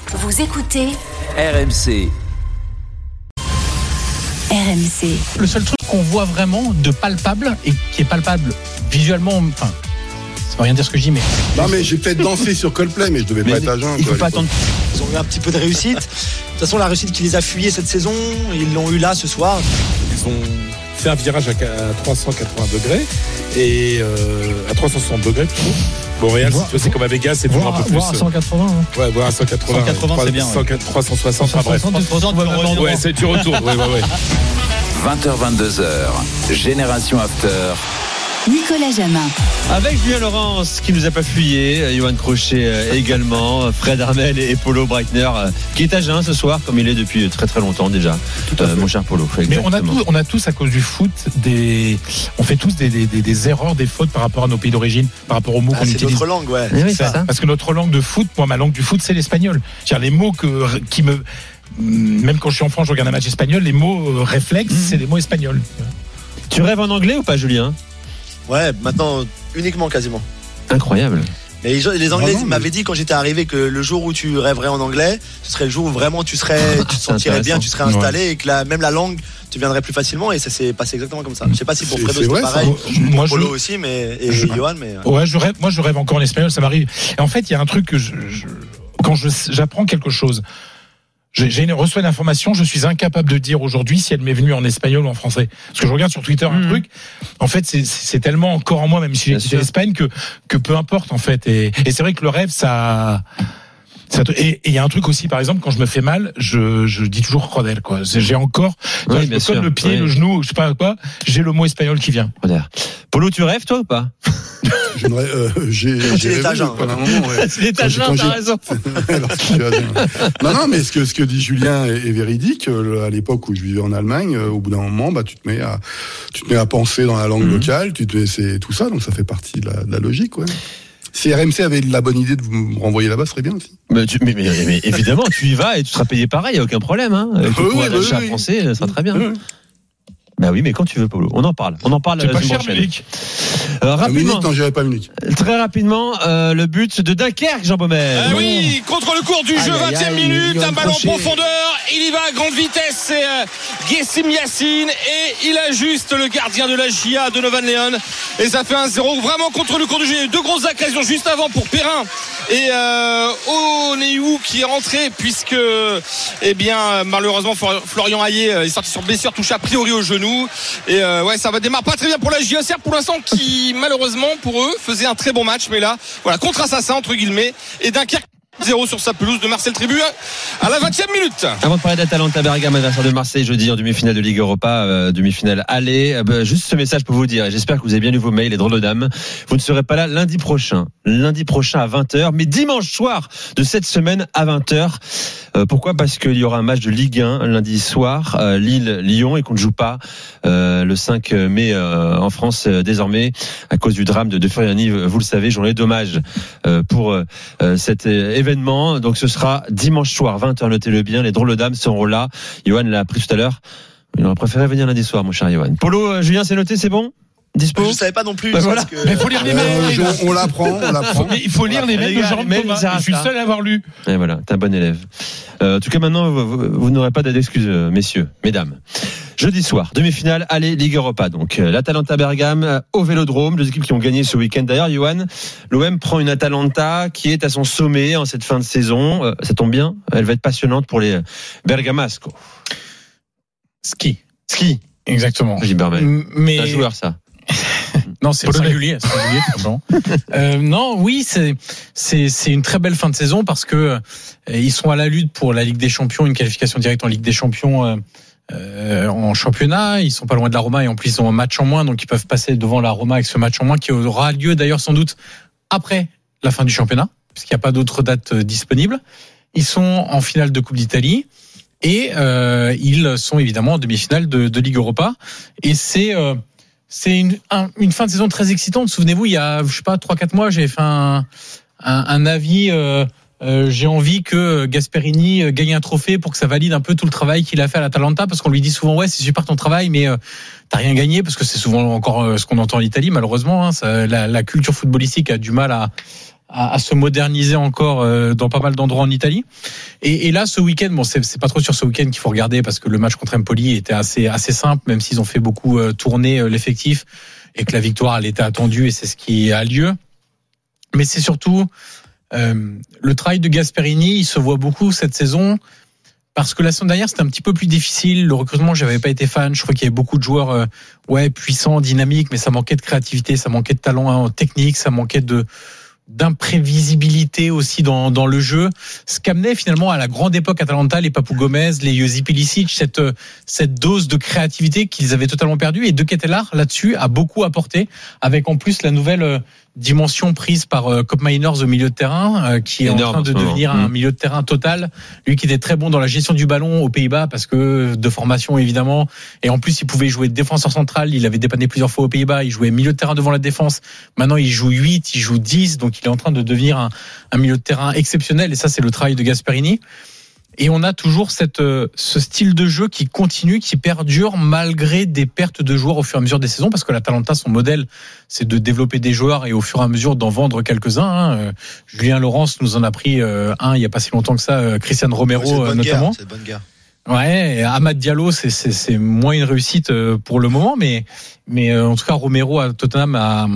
Vous écoutez RMC. RMC. Le seul truc qu'on voit vraiment de palpable et qui est palpable visuellement, enfin, ça veut rien dire ce que je dis, mais. Non, mais j'ai peut-être dansé sur Coldplay, mais je devais pas être à jeun. Il faut pas attendre. Ils ont eu un petit peu de réussite. De toute façon, la réussite qui les a fuyés cette saison, ils l'ont eu là ce soir. Ils ont fait un virage à 380 degrés et à 360 degrés plutôt. Montréal, si tu veux, c'est comme à Vegas, c'est toujours un peu plus. Voire à 180. Hein. Ouais, voire à 180. 180, c'est bien. 360, bref. Ouais, c'est du retour. Ouais. 20h-22h, Génération After. Nicolas Jamin. Avec Julien Laurence qui nous a pas fuyé, Johan Crochet également, Fred Armel et Polo Breitner qui est à jeun ce soir comme il est depuis très très longtemps déjà. Mon cher Polo. Mais on a tous à cause du foot on fait tous des erreurs, des fautes par rapport à nos pays d'origine, par rapport aux mots qu'on utilise. C'est notre langue, ouais. Oui, c'est ça. Parce que notre langue de foot, moi ma langue du foot c'est l'espagnol. Les mots qui me, même quand je suis en France, je regarde un match espagnol, les mots réflexes, c'est des mots espagnols. Tu rêves en anglais ou pas, Julien? Ouais, maintenant uniquement quasiment. Incroyable. Mais les Anglais m'avaient dit quand j'étais arrivé que le jour où tu rêverais en anglais, ce serait le jour où vraiment tu te sentirais bien, tu serais installé et que même la langue te viendrait plus facilement, et ça s'est passé exactement comme ça. Je sais pas si pour Fredo c'était pareil, pour Polo aussi, et Johan, mais ouais, je rêve encore en espagnol, ça m'arrive. Et en fait, il y a un truc que quand j'apprends quelque chose, reçois une information, je suis incapable de dire aujourd'hui si elle m'est venue en espagnol ou en français. Parce que je regarde sur Twitter un truc, en fait c'est tellement encore en moi, même si j'ai quitté l'Espagne, que peu importe en fait. Et c'est vrai que le rêve, et il y a un truc aussi, par exemple, quand je me fais mal, je dis toujours Rodel, quoi. J'ai encore, je me colle le pied, le genou, je sais pas quoi, j'ai le mot espagnol qui vient. Polo, tu rêves toi ou pas? J'ai rêvé pendant un moment. Ouais. C'est l'étagin, t'as raison. Non, mais ce que dit Julien est véridique. À l'époque où je vivais en Allemagne, au bout d'un moment, tu te mets à penser dans la langue locale, c'est tout ça, donc ça fait partie de la logique, ouais. Si RMC avait la bonne idée de vous me renvoyer là-bas, ce serait bien aussi. Mais évidemment, tu y vas et tu seras payé pareil, il n'y a aucun problème. Hein. Avec le pouvoir d'achat français, ça sera très bien. Bah oui, mais quand tu veux, Polo. On en parle. C'est pas cher, Munich. Rapidement. Non, j'irai pas Munich. Très rapidement, le but de Dunkerque, Jean Baumel. Oui, contre le cours du jeu, 20e minute, un ballon en profondeur. Il y va à grande vitesse, c'est Gessim Yacine, et il ajuste le gardien de la GIA de Novan Leon. Et ça fait 1-0, vraiment contre le cours du jeu. Il y a eu deux grosses occasions juste avant pour Perrin et Oneyou qui est rentré, puisque, malheureusement, Florian Hayé est sorti sur blessure, touché a priori au genou. Et ça va démarrer pas très bien pour la JOCR pour l'instant, qui malheureusement pour eux faisait un très bon match, mais là voilà, contre Assassin entre guillemets, et Dunkerque 0 sur sa pelouse de Marcel Tribu à la 20e minute. Avant de parler d'Atalanta Bergame, adversaire de Marseille jeudi en demi-finale de Ligue Europa, demi-finale aller, juste ce message pour vous dire, et j'espère que vous avez bien lu vos mails, les drôles de dames. Vous ne serez pas là lundi prochain à 20h, mais dimanche soir de cette semaine à 20h. Pourquoi? Parce qu'il y aura un match de Ligue 1 lundi soir, Lille-Lyon, et qu'on ne joue pas le 5 mai en France désormais à cause du drame de Furiani, vous le savez, journée d'hommage pour cet événement. Donc ce sera dimanche soir 20h, notez-le bien, les drôles de dames seront là. Johan l'a appris tout à l'heure, il aurait préféré venir lundi soir, mon cher Johan. Polo, Julien, c'est noté, c'est bon? Dispo? Je savais pas non plus. Voilà. Mais il faut lire les mails. On l'apprend. Il faut lire les mails de Jean Thomas. Je suis le seul à avoir lu. Et voilà, t'es un bon élève. En tout cas, maintenant, vous n'aurez pas d'excuses, messieurs, mesdames. Jeudi soir, demi-finale, allez, Ligue Europa. Donc, l'Atalanta Bergame au Vélodrome, deux équipes qui ont gagné ce week-end. D'ailleurs, Johan, l'OM prend une Atalanta qui est à son sommet en cette fin de saison. Ça tombe bien, elle va être passionnante pour les Bergamasco. Ski. Exactement. Mais c'est un joueur, ça. Non, c'est singulier. Non, oui, c'est une très belle fin de saison parce que ils sont à la lutte pour la Ligue des Champions, une qualification directe en Ligue des Champions en championnat. Ils sont pas loin de la Roma et en plus ils ont un match en moins, donc ils peuvent passer devant la Roma avec ce match en moins qui aura lieu d'ailleurs sans doute après la fin du championnat, puisqu'il n'y a pas d'autres dates disponibles. Ils sont en finale de Coupe d'Italie. Et ils sont évidemment en demi-finale de Ligue Europa. Et c'est une fin de saison très excitante. Souvenez-vous, il y a 3-4 mois, j'ai fait un avis. J'ai envie que Gasperini gagne un trophée pour que ça valide un peu tout le travail qu'il a fait à l'Atalanta, parce qu'on lui dit souvent c'est super ton travail, mais t'as rien gagné, parce que c'est souvent encore ce qu'on entend en Italie malheureusement. La culture footballistique a du mal à se moderniser encore dans pas mal d'endroits en Italie. Et là, ce week-end, bon, c'est pas trop sur ce week-end qu'il faut regarder parce que le match contre Empoli était assez simple, même s'ils ont fait beaucoup tourner l'effectif et que la victoire elle était attendue et c'est ce qui a lieu. Mais c'est surtout le travail de Gasperini, il se voit beaucoup cette saison. Parce que la saison dernière, c'était un petit peu plus difficile. Le recrutement, j'avais pas été fan. Je crois qu'il y avait beaucoup de joueurs puissants, dynamiques, mais ça manquait de créativité, ça manquait de talent technique, ça manquait d'imprévisibilité aussi dans le jeu. Ce qu'amenait finalement à la grande époque Atalanta, les Papou Gomez, les Josip Ilicic, cette dose de créativité qu'ils avaient totalement perdue. Et De Ketelaere, là-dessus, a beaucoup apporté, avec en plus la nouvelle dimension prise par Koop Meiners au milieu de terrain, qui est en train de devenir un milieu de terrain total. Lui qui était très bon dans la gestion du ballon aux Pays-Bas, parce que de formation évidemment, et en plus il pouvait jouer défenseur central, il avait dépanné plusieurs fois aux Pays-Bas, il jouait milieu de terrain devant la défense, maintenant il joue 8, il joue 10, donc il est en train de devenir un milieu de terrain exceptionnel, et ça c'est le travail de Gasperini. Et on a toujours ce style de jeu qui continue, qui perdure malgré des pertes de joueurs au fur et à mesure des saisons, parce que l'Atalanta, son modèle, c'est de développer des joueurs et au fur et à mesure d'en vendre quelques-uns. Julien Laurence nous en a pris un il n'y a pas si longtemps que ça, Christian Romero notamment. C'est de bonne guerre. Ouais, Amad Diallo, c'est moins une réussite pour le moment, mais en tout cas Romero à Tottenham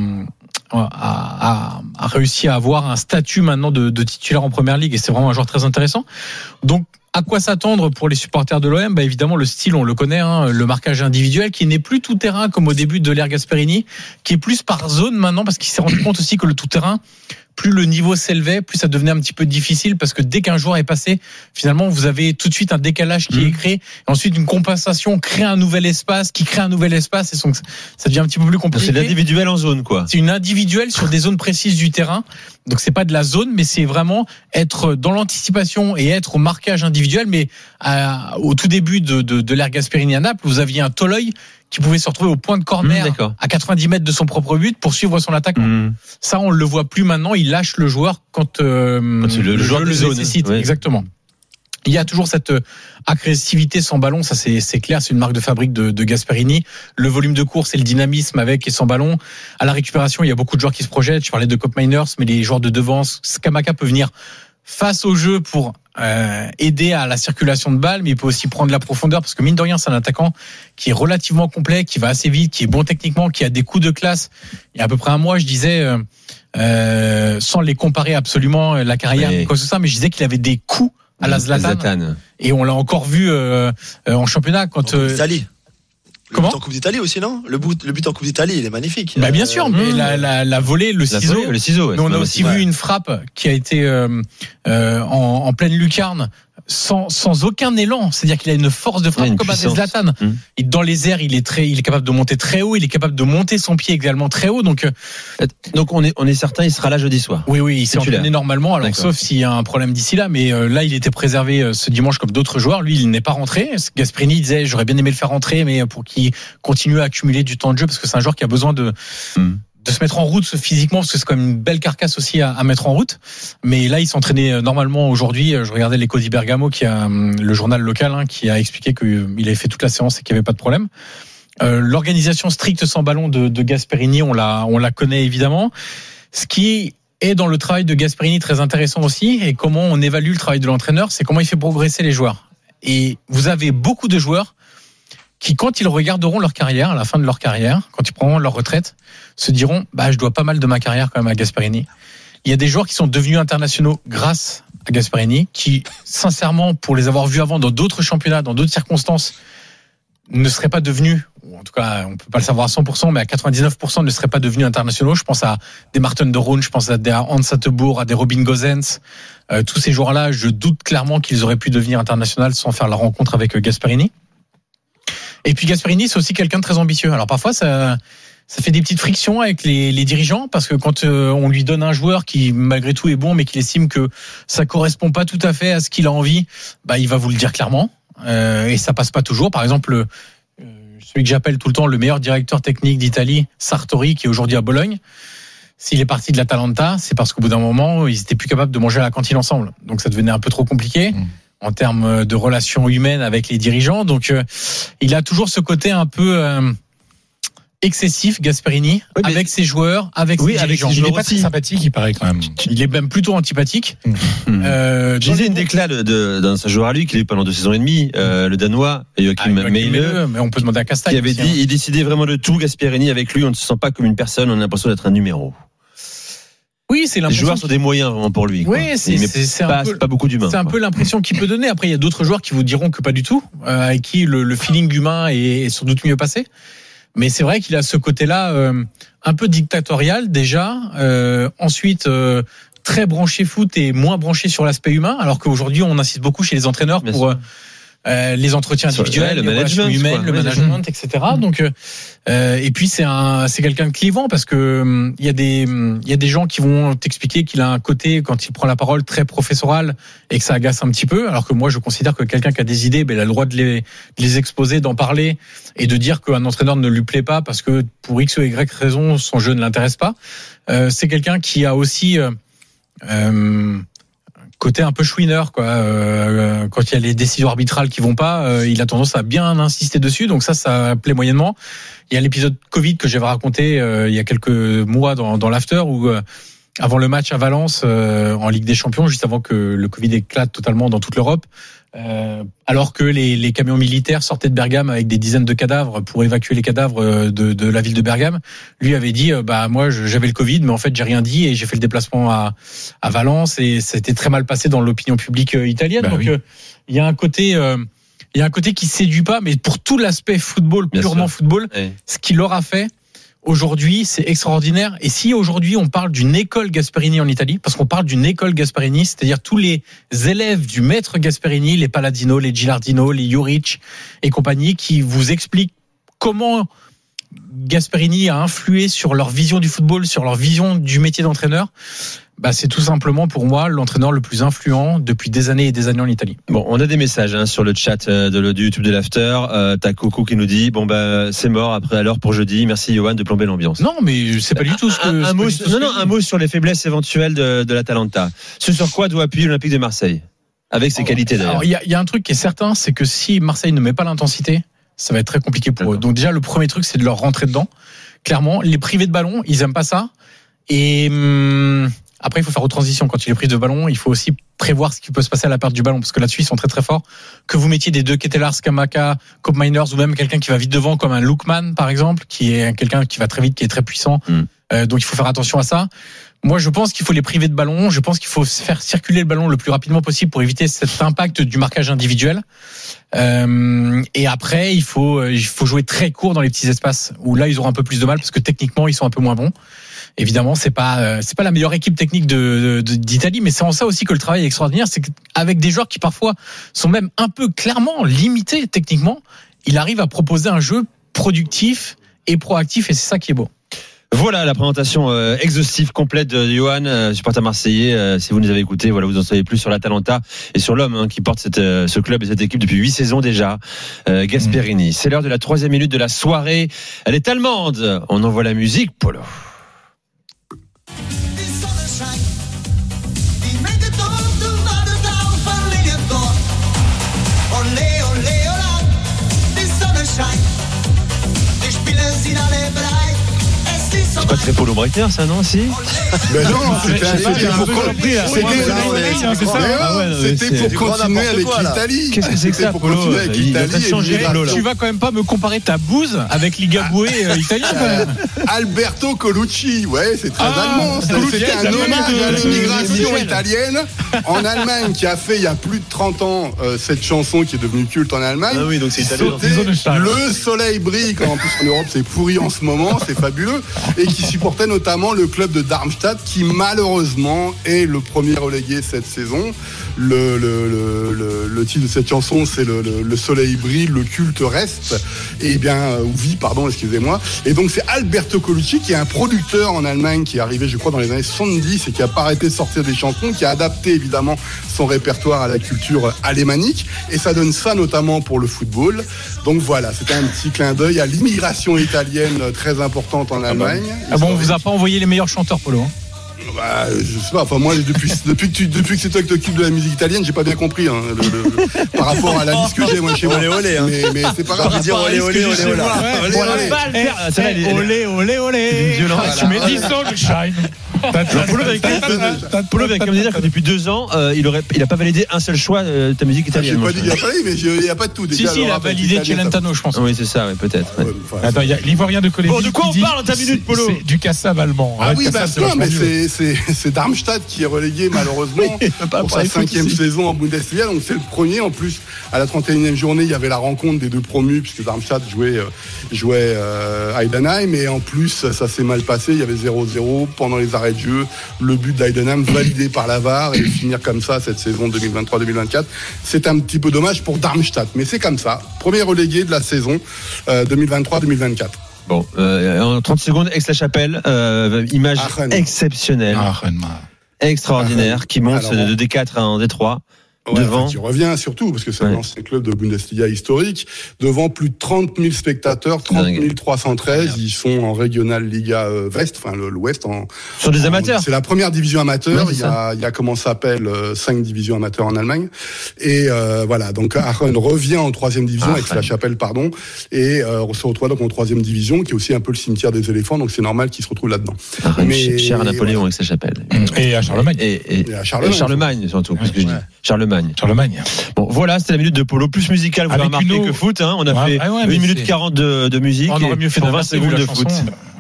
a réussi à avoir un statut maintenant de titulaire en première ligue, et c'est vraiment un joueur très intéressant. Donc à quoi s'attendre pour les supporters de l'OM? Évidemment le style, on le connaît, le marquage individuel qui n'est plus tout terrain comme au début de l'ère Gasperini, qui est plus par zone maintenant, parce qu'il s'est rendu compte aussi que le tout terrain, plus le niveau s'élevait, plus ça devenait un petit peu difficile, parce que dès qu'un joueur est passé, finalement vous avez tout de suite un décalage qui est créé, et ensuite une compensation crée un nouvel espace, qui crée un nouvel espace, et donc ça devient un petit peu plus compliqué. C'est l'individuel en zone, quoi. C'est une individuelle sur des zones précises du terrain, donc c'est pas de la zone, mais c'est vraiment être dans l'anticipation et être au marquage individuel. Mais au tout début de l'ère Gasperini à Naples, vous aviez un Toloi qui pouvait se retrouver au point de corner à 90 mètres de son propre but pour suivre son attaquant. Ça, on le voit plus maintenant. Il lâche le joueur quand le joueur le nécessite. Oui. Exactement. Il y a toujours cette agressivité sans ballon, ça c'est clair, c'est une marque de fabrique de Gasperini. Le volume de course et le dynamisme avec et sans ballon. À la récupération, il y a beaucoup de joueurs qui se projettent. Je parlais de Koop Meiners, mais les joueurs de devant, Scamacca peut venir face au jeu pour aider à la circulation de balles, mais il peut aussi prendre la profondeur, parce que mine de rien, c'est un attaquant qui est relativement complet, qui va assez vite, qui est bon techniquement, qui a des coups de classe. Il y a à peu près un mois, je disais, sans les comparer absolument la carrière, quoi que ce soit, mais je disais qu'il avait des coups à la Zlatan. Et on l'a encore vu en championnat quand Comment? Le but en Coupe d'Italie aussi, non? Le but en Coupe d'Italie, il est magnifique. Bien sûr, mais la volée, le ciseau. Ouais, mais on a aussi vu une frappe qui a été en pleine lucarne, sans aucun élan. C'est-à-dire qu'il a une force de frappe comme à Zlatan. Dans les airs, il est capable de monter très haut. Il est capable de monter son pied également très haut. Donc on est certain, il sera là jeudi soir. Oui, il s'est entraîné normalement. Alors sauf s'il y a un problème d'ici là, mais là, il était préservé ce dimanche comme d'autres joueurs. Lui, il n'est pas rentré. Gasperini disait, j'aurais bien aimé le faire rentrer, mais pour qu'il continue à accumuler du temps de jeu, parce que c'est un joueur qui a besoin de se mettre en route physiquement, parce que c'est quand même une belle carcasse aussi à mettre en route. Mais là, il s'entraînait normalement aujourd'hui. Je regardais l'Eco di Bergamo, qui a le journal local, qui a expliqué qu'il avait fait toute la séance et qu'il n'y avait pas de problème. L'organisation stricte sans ballon de Gasperini, on la connaît évidemment. Ce qui est dans le travail de Gasperini très intéressant aussi, et comment on évalue le travail de l'entraîneur, c'est comment il fait progresser les joueurs. Et vous avez beaucoup de joueurs qui, quand ils regarderont leur carrière, à la fin de leur carrière, quand ils prendront leur retraite, se diront, je dois pas mal de ma carrière quand même à Gasperini. Il y a des joueurs qui sont devenus internationaux grâce à Gasperini, qui, sincèrement, pour les avoir vus avant dans d'autres championnats, dans d'autres circonstances, ne seraient pas devenus, ou en tout cas, on peut pas le savoir à 100%, mais à 99% ne seraient pas devenus internationaux. Je pense à des Martin de Roon, je pense à des Hans Hatteboer, à des Robin Gosens. Tous ces joueurs-là, je doute clairement qu'ils auraient pu devenir internationaux sans faire la rencontre avec Gasperini. Et puis Gasperini, c'est aussi quelqu'un de très ambitieux. Alors parfois, ça fait des petites frictions avec les dirigeants, parce que quand on lui donne un joueur qui malgré tout est bon, mais qu'il estime que ça correspond pas tout à fait à ce qu'il a envie, il va vous le dire clairement. Et ça passe pas toujours. Par exemple, celui que j'appelle tout le temps le meilleur directeur technique d'Italie, Sartori, qui est aujourd'hui à Bologne. S'il est parti de l'Atalanta, c'est parce qu'au bout d'un moment, ils étaient plus capables de manger à la cantine ensemble. Donc ça devenait un peu trop compliqué en termes de relations humaines avec les dirigeants. Donc il a toujours ce côté un peu excessif, Gasperini, Oui, mais- avec ses joueurs, avec ses dirigeants. Il joueurs n'est pas aussi. très sympathique, il paraît quand même. Il est même plutôt antipathique. Je disais une déclare d'un joueur à lui qu'il a eu pendant 2 saisons et demie, le Danois, Joachim Meile, mais on peut demander à Castagne. qui avait dit il décidait vraiment de tout. Gasperini, avec lui, on ne se sent pas comme une personne, on a l'impression d'être un numéro. Oui, c'est Les l'impression. joueurs sont des moyens vraiment pour lui. Oui, c'est un peu, pas beaucoup d'humains. c'est un peu l'impression qu'il peut donner. Après, il y a d'autres joueurs qui vous diront que pas du tout, avec qui le feeling humain est sans doute mieux passé. Mais c'est vrai qu'il a ce côté-là un peu dictatorial déjà. Ensuite, très branché foot et moins branché sur l'aspect humain, alors qu'aujourd'hui, on insiste beaucoup chez les entraîneurs Bien pour sûr. les entretiens Sur individuels, le les relations management, humaines, quoi. le Ouais, management, etc. Donc, et puis c'est quelqu'un de clivant parce que il y a des gens qui vont t'expliquer qu'il a un côté quand il prend la parole très professoral et que ça agace un petit peu, alors que moi je considère que quelqu'un qui a des idées, il a le droit de les exposer, d'en parler et de dire qu'un entraîneur ne lui plaît pas parce que pour X ou Y raison son jeu ne l'intéresse pas. C'est quelqu'un qui a aussi côté un peu chouineur, quoi. Quand il y a les décisions arbitrales qui vont pas, il a tendance à bien insister dessus. Donc ça plaît moyennement. Il y a l'épisode Covid que j'avais raconté il y a quelques mois dans l'after où avant le match à Valence en Ligue des Champions, juste avant que le Covid éclate totalement dans toute l'Europe, alors que les camions militaires sortaient de Bergame avec des dizaines de cadavres pour évacuer les cadavres de la ville de Bergame, lui avait dit moi j'avais le Covid mais en fait j'ai rien dit et j'ai fait le déplacement à Valence et ça a été très mal passé dans l'opinion publique italienne. Donc il y a un côté qui séduit pas, mais pour tout l'aspect football, purement football, ce qu'il aura fait aujourd'hui, c'est extraordinaire. Et si aujourd'hui on parle d'une école Gasperini en Italie, parce qu'on parle d'une école Gasperini, c'est-à-dire tous les élèves du maître Gasperini, les Palladino, les Gilardino, les Juric et compagnie, qui vous expliquent comment Gasperini a influé sur leur vision du football, sur leur vision du métier d'entraîneur. C'est tout simplement pour moi l'entraîneur le plus influent depuis des années et des années en Italie. Bon, on a des messages sur le chat du YouTube de l'After. T'as Coco qui nous dit c'est mort après à l'heure pour jeudi. Merci Johan de plomber l'ambiance. Non, mais c'est pas du tout ce que un mot sur les faiblesses éventuelles de l'Atalanta. Ce sur quoi doit appuyer l'Olympique de Marseille avec ses qualités d'ailleurs. Il y a un truc qui est certain, c'est que si Marseille ne met pas l'intensité, ça va être très compliqué pour eux. Donc déjà le premier truc, c'est de leur rentrer dedans. Clairement, les privés de ballon, ils aiment pas ça. Et après, il faut faire aux transitions. Quand il est pris de ballon, il faut aussi prévoir ce qui peut se passer à la perte du ballon, parce que là-dessus, ils sont très très forts. Que vous mettiez des deux Ketelars, Kamaka, Koop Miners, ou même quelqu'un qui va vite devant, comme un Lookman, par exemple, qui est quelqu'un qui va très vite, qui est très puissant. Donc il faut faire attention à ça. Moi, je pense qu'il faut les priver de ballon. Je pense qu'il faut faire circuler le ballon le plus rapidement possible pour éviter cet impact du marquage individuel. Et après, il faut jouer très court dans les petits espaces où là, ils auront un peu plus de mal parce que techniquement, ils sont un peu moins bons. Évidemment, c'est pas la meilleure équipe technique d'Italie, mais c'est en ça aussi que le travail est extraordinaire, c'est qu'avec des joueurs qui parfois sont même un peu clairement limités techniquement, il arrive à proposer un jeu productif et proactif, et c'est ça qui est beau. Voilà la présentation exhaustive complète de Johan, supporter marseillais. Si vous nous avez écouté, voilà, vous en savez plus sur l'Atalanta et sur l'homme qui porte ce club et cette équipe depuis 8 saisons déjà, Gasperini. C'est l'heure de la 3e minute de la soirée. Elle est allemande. On envoie la musique, Polo. C'est pas très Polo Breitner, ça, non, si? Ben non, c'était pour continuer avec l'Italie. Qu'est-ce que c'est que ça, Polo? Il a changé, Polo, là. Tu vas quand même pas me comparer ta bouse avec l'Igaboué italien, quand même. Alberto Colucci, ouais, c'est très allemand. C'était un hommage à l'immigration italienne en Allemagne qui a fait il y a plus de 30 ans cette chanson qui est devenue culte en Allemagne. Ah oui, donc c'est italien. Le soleil brille, quand en plus en Europe c'est pourri en ce moment, c'est fabuleux. Et qui supportait notamment le club de Darmstadt qui malheureusement est le premier relégué cette saison. Le titre de cette chanson c'est le soleil brille, le culte reste, et bien ou vit, pardon, excusez-moi. Et donc c'est Alberto Colucci qui est un producteur en Allemagne qui est arrivé je crois dans les années 70 et qui a pas arrêté de sortir des chansons, qui a adapté évidemment son répertoire à la culture alémanique, et ça donne ça notamment pour le football. Donc voilà, c'était un petit clin d'œil à l'immigration italienne très importante en Allemagne. Ah bon, on vous a pas envoyé les meilleurs chanteurs, Polo, hein? Bah, je sais pas. Enfin, moi, depuis que c'est toi qui t'occupes de la musique italienne, j'ai pas bien compris par rapport à la liste que j'ai moi chez moi. Olé, hein. Mais c'est pas grave. Dire olé. Olé, olé. Tu mets 10 ans, le shine. Polo vient quand même de dire que depuis 2 ans, il a pas validé un seul choix de ta musique italienne. J'ai pas dit qu'il y a pas mais il y a pas de tout. Si, il a validé Celentano, je pense. Oui, c'est ça, oui, peut-être. Ouais. Attends, il y a l'Ivoirien de Coléville. Bon, de quoi on parle dans ta minute, Polo? C'est du Kassav allemand. Ah oui, mais c'est Darmstadt qui est relégué malheureusement pour sa 5e saison en Bundesliga. Donc c'est le premier. En plus, à la 31e journée, il y avait la rencontre des deux promus puisque Darmstadt jouait Heidenheim. Et en plus, ça s'est mal passé. Il y avait 0-0 pendant les arrêts de jeu. Le but d'Heidenheim validé par la VAR et finir comme ça cette saison 2023-2024. C'est un petit peu dommage pour Darmstadt, mais c'est comme ça. Premier relégué de la saison 2023-2024. Bon, en 30 secondes, Aix-la-Chapelle, image exceptionnelle, extraordinaire, qui monte de D4 en D3. Ouais, devant. Tu reviens surtout, parce que c'est un ancien club de Bundesliga historique, devant plus de 30 000 spectateurs, 30 313, ils sont en Regional Liga West, enfin l'Ouest. Sur des amateurs. C'est la première division amateur, il y a comment ça s'appelle, 5 divisions amateurs en Allemagne. Et voilà, donc Aachen revient en 3e division, avec Aix-la-Chapelle, pardon, et on se retrouve donc en 3e division, qui est aussi un peu le cimetière des éléphants, donc c'est normal qu'ils se retrouvent là-dedans. Mais cher à Napoléon, Aix-la-Chapelle. Et à Charlemagne. Et à Charlemagne, surtout, parce que je dis. Charlemagne. Bon, voilà, c'était la minute de Polo, plus musicale, vous avez remarqué que foot, hein. On a fait 1 minute 40 de musique. On aurait mieux fait 20 secondes de foot.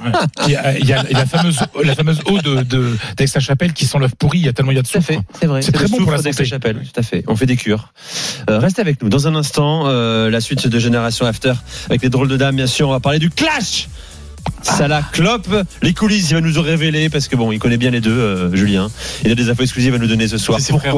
Il y a la fameuse eau d'Aix-la-Chapelle qui sent l'œuf pourri, il y a tellement il y a de soufre. C'est vrai. C'est très bon pour la santé. Aix-la-Chapelle, tout à fait. On fait des cures. Restez avec nous. Dans un instant, la suite de Génération After avec les drôles de dames, bien sûr, on va parler du clash. Salah, Klopp, les coulisses, il va nous révéler parce que bon, il connaît bien les deux, Julien. Il a des infos exclusives à nous donner ce soir.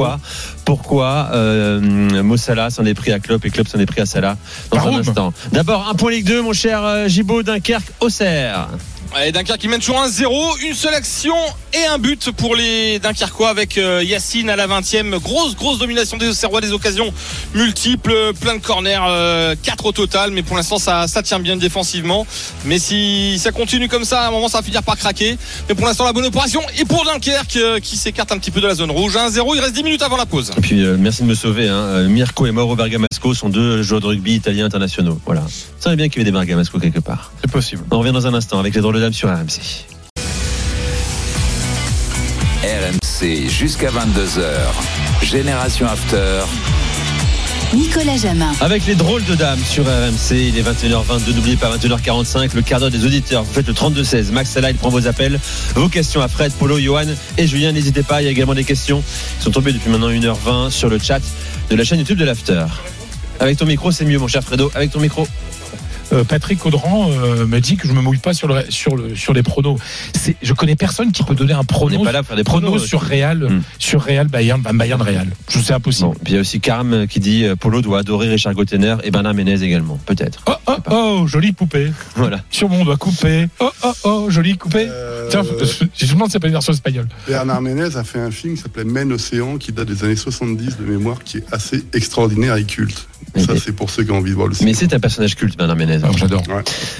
Pourquoi Mo Salah s'en est pris à Klopp et Klopp s'en est pris à Salah dans un instant. D'abord, un point Ligue 2, mon cher Gibaud, Dunkerque, Auxerre. Et Dunkerque qui mène toujours 1-0, une seule action et un but pour les Dunkerquois avec Yacine à la 20e. Grosse domination des Auxerrois, des occasions multiples, plein de corners, 4 au total, mais pour l'instant ça tient bien défensivement. Mais si ça continue comme ça, à un moment ça va finir par craquer. Mais pour l'instant la bonne opération est pour Dunkerque qui s'écarte un petit peu de la zone rouge. 1-0, il reste 10 minutes avant la pause. Et puis merci de me sauver, hein. Mirko et Mauro Bergamasco sont 2 joueurs de rugby italiens internationaux. Voilà. Ça serait bien qu'il y ait des Bergamasco quelque part. C'est possible. On revient dans un instant avec les drôles de dames sur RMC. RMC jusqu'à 22h. Génération After. Nicolas Jamin. Avec les drôles de dames sur RMC, il est 21h22, n'oubliez pas 21h45, le quart d'heure des auditeurs. Vous faites le 32-16. Max Salah, il prend vos appels, vos questions à Fred, Polo, Johan et Julien. N'hésitez pas, il y a également des questions qui sont tombées depuis maintenant 1h20 sur le chat de la chaîne YouTube de l'After. Avec ton micro, c'est mieux, mon cher Fredo. Avec ton micro. Patrick Audran me dit que je me mouille pas sur les pronos. Je connais personne qui peut donner un prono. On n'est pas là pour faire des pronos sur Real, Bayern Real. C'est impossible. Bon, puis il y a aussi Carm qui dit Polo doit adorer Richard Gottener et Bernard Ménez également, peut-être. Oh, jolie poupée. Voilà. Sûrement on doit couper. Oh, jolie coupée. Tiens, je me demande si c'est pas une version espagnole. Bernard Ménez a fait un film qui s'appelait Men Océan, qui date des années 70 de mémoire, qui est assez extraordinaire et culte. Ça, c'est pour ceux qui ont envie de voir le film. Mais c'est un personnage culte, Bernard Ménez. J'adore. Ouais.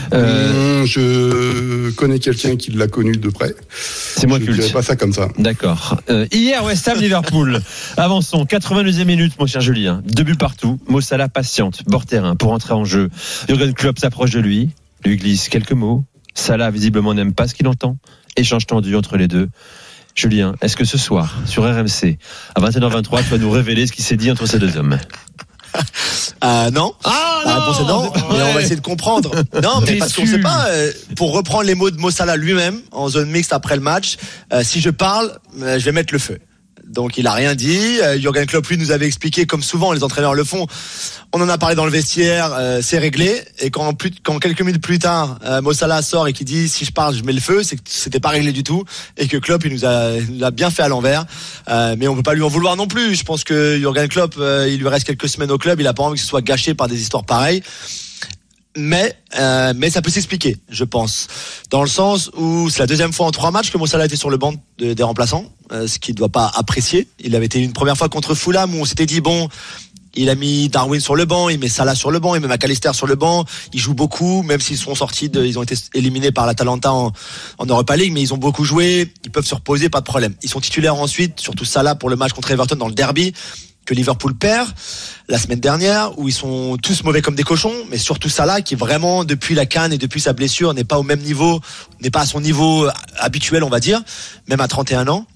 Je connais quelqu'un qui l'a connu de près. C'est moi culte. Je dirais pas ça comme ça. D'accord. Hier, West Ham, Liverpool. Avançons. 82e minute, mon cher Julien. 2 buts partout. Mo Salah patiente, bord terrain pour entrer en jeu. Jürgen Klopp s'approche de lui glisse quelques mots. Salah, visiblement, n'aime pas ce qu'il entend. Échange tendu entre les deux. Julien, est-ce que ce soir, sur RMC, à 21h23, tu vas nous révéler ce qui s'est dit entre ces deux hommes? Non. La réponse est non, mais on va essayer de comprendre. Non, mais parce qu'on sait pas, pour reprendre les mots de Mo Salah lui-même, en zone mixte après le match, si je parle, je vais mettre le feu. Donc il a rien dit. Jürgen Klopp lui nous avait expliqué, comme souvent les entraîneurs le font, on en a parlé dans le vestiaire, c'est réglé. Et quand quelques minutes plus tard, Mo Salah sort et qui dit si je parle je mets le feu, c'est que c'était pas réglé du tout et que Klopp il nous a bien fait à l'envers. Mais on peut pas lui en vouloir non plus. Je pense que Jürgen Klopp, il lui reste quelques semaines au club, il a pas envie que ce soit gâché par des histoires pareilles. Mais ça peut s'expliquer, je pense, dans le sens où c'est la deuxième fois en 3 matchs que Mo Salah était sur le banc des remplaçants, ce qu'il ne doit pas apprécier. Il avait été une première fois contre Fulham où on s'était dit bon, Il a mis Darwin sur le banc, il met Salah sur le banc, il met McAllister sur le banc. Ils jouent beaucoup, même s'ils sont ils ont été éliminés par l'Atalanta en Europa League, mais ils ont beaucoup joué. Ils peuvent se reposer, pas de problème. Ils sont titulaires ensuite, surtout Salah pour le match contre Everton dans le derby que Liverpool perd la semaine dernière, où ils sont tous mauvais comme des cochons, mais surtout Salah qui vraiment depuis la CAN et depuis sa blessure n'est pas au même niveau, n'est pas à son niveau habituel, on va dire, même à 31 ans.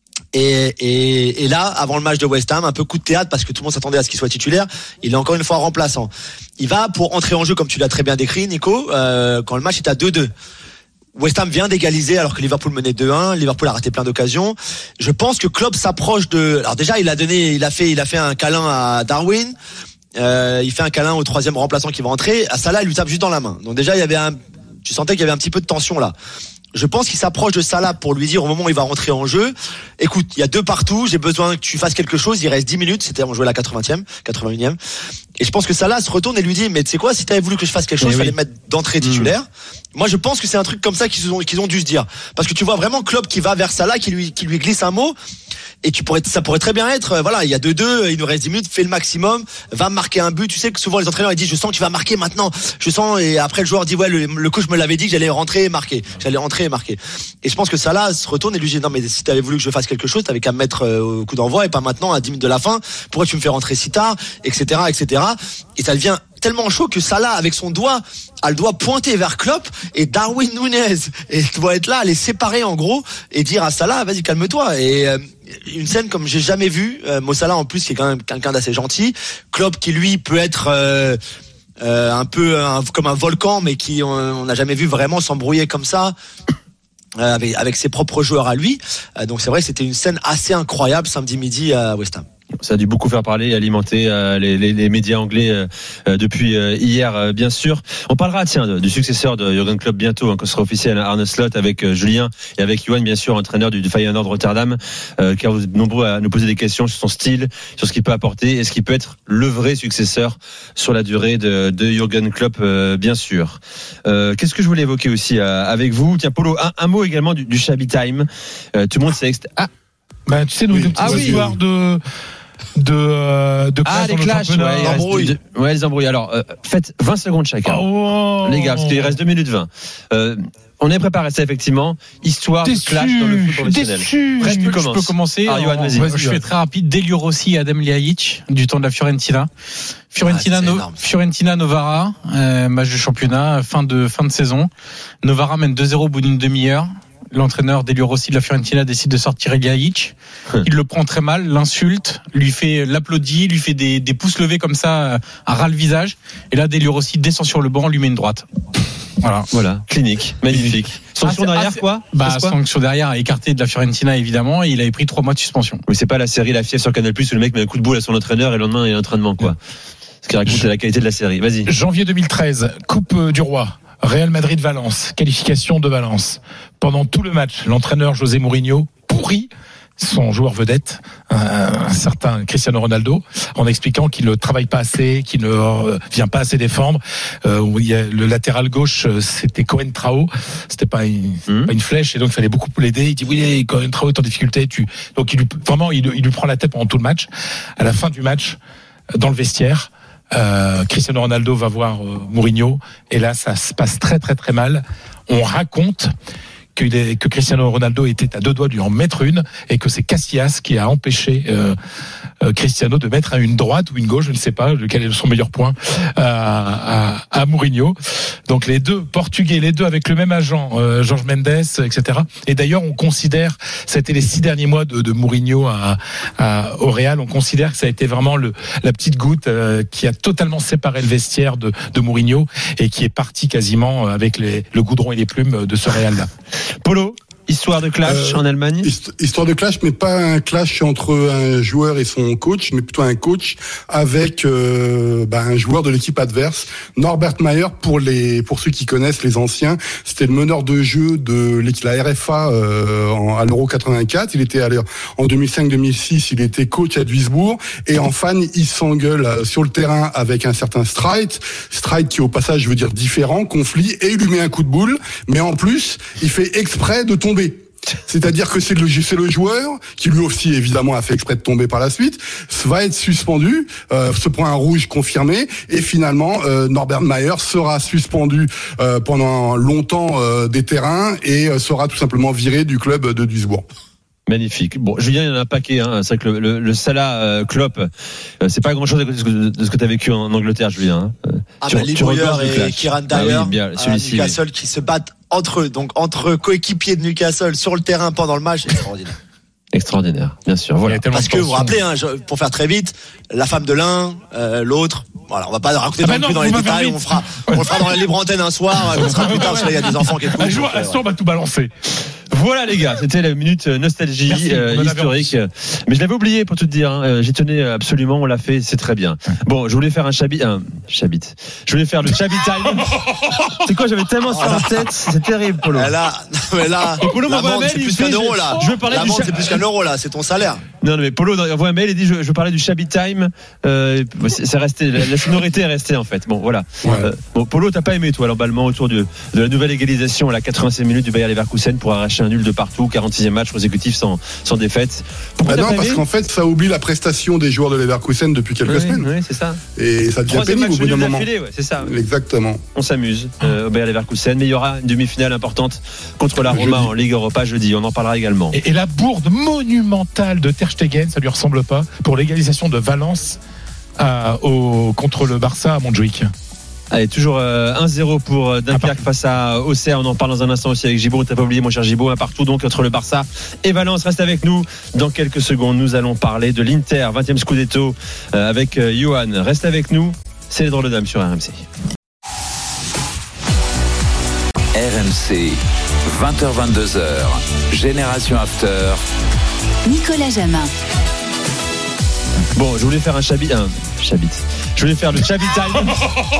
Et là, avant le match de West Ham, un peu coup de théâtre parce que tout le monde s'attendait à ce qu'il soit titulaire. Il est encore une fois remplaçant. Il va pour entrer en jeu, comme tu l'as très bien décrit, Nico, quand le match est à 2-2. West Ham vient d'égaliser alors que Liverpool menait 2-1. Liverpool a raté plein d'occasions. Je pense que Klopp s'approche de. Alors déjà, il a fait un câlin à Darwin. Il fait un câlin au troisième remplaçant qui va entrer. À Salah, il lui tape juste dans la main. Donc déjà, tu sentais qu'il y avait un petit peu de tension là. Je pense qu'il s'approche de Salah pour lui dire au moment où il va rentrer en jeu, écoute, il y a 2 partout, j'ai besoin que tu fasses quelque chose, il reste 10 minutes, on jouait à la 81e. Et je pense que Salah se retourne et lui dit, mais tu sais quoi, si t'avais voulu que je fasse quelque chose, il fallait me mettre d'entrée titulaire. Moi, je pense que c'est un truc comme ça qu'ils ont dû se dire. Parce que tu vois vraiment Klopp qui va vers Salah, qui lui glisse un mot. Et ça pourrait très bien être, voilà, il y a 2-2, il nous reste 10 minutes, fais le maximum, va marquer un but. Tu sais que souvent les entraîneurs ils disent, je sens que tu vas marquer maintenant, je sens, et après le joueur dit, ouais, le coach me l'avait dit que j'allais rentrer et marquer. Et je pense que Salah se retourne et lui dit, non, mais si t'avais voulu que je fasse quelque chose, t'avais qu'à me mettre au coup d'envoi et pas maintenant à 10 minutes de la fin. Pourquoi tu me fais rentrer si tard, etc., etc. Et ça devient tellement chaud que Salah, avec son doigt, a le doigt pointé vers Klopp et Darwin Núñez et doit être là, les séparer en gros et dire à Salah, vas-y, calme-toi. Et une scène comme j'ai jamais vu. Mo Salah en plus qui est quand même quelqu'un d'assez gentil. Klopp qui lui peut être un peu comme un volcan, mais qui on n'a jamais vu vraiment s'embrouiller comme ça. Avec ses propres joueurs à lui. Donc c'est vrai que c'était une scène assez incroyable samedi midi à West Ham. Ça a dû beaucoup faire parler et alimenter les médias anglais depuis hier, bien sûr. On parlera du successeur de Jürgen Klopp bientôt, quand ce sera officiel, Arne Slot, avec Julien et avec Johan, bien sûr, entraîneur du Feyenoord Rotterdam, car vous êtes nombreux à nous poser des questions sur son style, sur ce qu'il peut apporter et ce qui peut être le vrai successeur sur la durée de Jürgen Klopp, bien sûr. Qu'est-ce que je voulais évoquer aussi avec vous? Tiens, Polo, un mot également du Shabby Time. Tout le monde sait tu sais, nous, des petites histoires de les clashs, les embrouilles. Alors, faites 20 secondes chacun. Les gars, parce qu'il reste 2 minutes 20. On est préparé à ça, effectivement. Histoire de clash dans le foot professionnel. Je peux commencer. Johan, vas-y. Je fais très rapide. Delio Rossi et Adem Ljajic, du temps de la Fiorentina. Fiorentina Novara, match de championnat, fin de saison. Novara mène 2-0 au bout d'une demi-heure. L'entraîneur Delio Rossi de la Fiorentina décide de sortir Ljajic. Il le prend très mal, l'insulte, l'applaudit, lui fait des pouces levés comme ça à ras le visage. Et là, Delio Rossi descend sur le banc, lui met une droite. Voilà. Clinique. Magnifique. Sanction derrière, quoi? Sanction derrière, écarté de la Fiorentina, évidemment, et il avait pris 3 mois de suspension. Oui, c'est pas la série La Fièvre sur Canal+, où le mec met un coup de boule à son entraîneur et le lendemain, il y a un entraînement, quoi. Ce qui raconte la qualité de la série. Vas-y. Janvier 2013, Coupe du Roi. Real Madrid-Valence, qualification de Valence. Pendant tout le match, l'entraîneur José Mourinho pourrit son joueur vedette, un certain Cristiano Ronaldo, en expliquant qu'il ne travaille pas assez, qu'il ne vient pas assez défendre. Le latéral gauche, c'était Cohen Trao, c'était pas une flèche, et donc il fallait beaucoup l'aider. Il dit oui, Cohen Trao est en difficulté. Donc il lui prend la tête pendant tout le match. À la fin du match, dans le vestiaire, Cristiano Ronaldo va voir Mourinho, et là ça se passe très très très mal. On raconte que Cristiano Ronaldo était à 2 doigts de lui en mettre une, et que c'est Casillas qui a empêché Cristiano de mettre une droite ou une gauche, je ne sais pas lequel est son meilleur point, à Mourinho. Donc les deux Portugais, les deux avec le même agent, Jorge Mendes, etc. Et d'ailleurs on considère, ça a été les 6 derniers mois de Mourinho au Real, on considère que ça a été vraiment la petite goutte qui a totalement séparé le vestiaire de Mourinho, et qui est parti quasiment avec le goudron et les plumes de ce Real-là. Polo, histoire de clash en Allemagne. Histoire de clash, mais pas un clash entre un joueur et son coach, mais plutôt un coach avec un joueur de l'équipe adverse. Norbert Mayer, pour ceux qui connaissent, les anciens, c'était le meneur de jeu de la RFA à l'Euro 84. Il était en 2005-2006, il était coach à Duisbourg, et en fan, il s'engueule sur le terrain avec un certain Streit qui au passage veut dire différent, conflit, et il lui met un coup de boule, mais en plus, il fait exprès de tomber. C'est-à-dire que c'est le joueur qui lui aussi évidemment a fait exprès de tomber par la suite, va être suspendu, se prend un rouge confirmé et finalement Norbert Mayer sera suspendu pendant longtemps des terrains et sera tout simplement viré du club de Duisbourg. Magnifique. Bon, Julien, il y en a un paquet. Hein. C'est vrai que le Salah Klopp, c'est pas grand-chose de ce que tu as vécu en Angleterre, Julien. Hein. Lee Bowyer et Kieran Dyer, Newcastle qui se battent entre coéquipiers de Newcastle sur le terrain pendant le match, extraordinaire, bien sûr. Voilà. Parce que vous vous rappelez, pour faire très vite, la femme de l'un, l'autre. Voilà, on va pas raconter plus dans les détails. On le fera dans la libre antenne un soir. On sera plus tard parce qu'il y a des enfants qui écoutent. On va tout balancer. Voilà les gars, c'était la minute nostalgie historique. Mais je l'avais oublié pour tout te dire. Hein. J'y tenais absolument, on l'a fait, c'est très bien. Bon, je voulais faire un Chabit. Je voulais faire le Chabit time. C'est quoi, j'avais tellement ça en tête, c'est terrible, Polo. Mais là, Polo m'envoie un mail, c'est plus qu'un euro là. Je veux parler du c'est plus qu'un euro là, c'est ton salaire. Non, mais Polo envoie un mail et dit je veux parler du Chabit time. C'est resté, la sonorité est restée en fait. Bon, voilà. Ouais. Polo, t'as pas aimé toi l'emballement autour de la nouvelle égalisation à la 85e minute du Bayer Leverkusen pour arracher un nul de partout, 46e match consécutif sans défaite. Non, parce qu'en fait, ça oublie la prestation des joueurs de Leverkusen depuis quelques semaines. Oui, c'est ça. Et ça devient pénible au bout d'un moment. C'est ça. Exactement. On s'amuse au Bayer Leverkusen, mais il y aura une demi-finale importante contre la Roma en Ligue Europa jeudi. On en parlera également. Et la bourde monumentale de Ter Stegen, ça lui ressemble pas, pour l'égalisation de Valence contre le Barça à Montjuïc. Allez, toujours 1-0 pour Dunkerque face à Auxerre. On en parle dans un instant aussi avec Gibaud. T'as pas oublié, mon cher Gibaud, un partout donc entre le Barça et Valence. Reste avec nous. Dans quelques secondes, nous allons parler de l'Inter, 20e Scudetto avec Johan. Reste avec nous. C'est les drôles de dames sur RMC. RMC, 20h-22h, Génération After. Nicolas Jamin. Bon, je voulais faire un Chabit. Je voulais faire le Chabit time.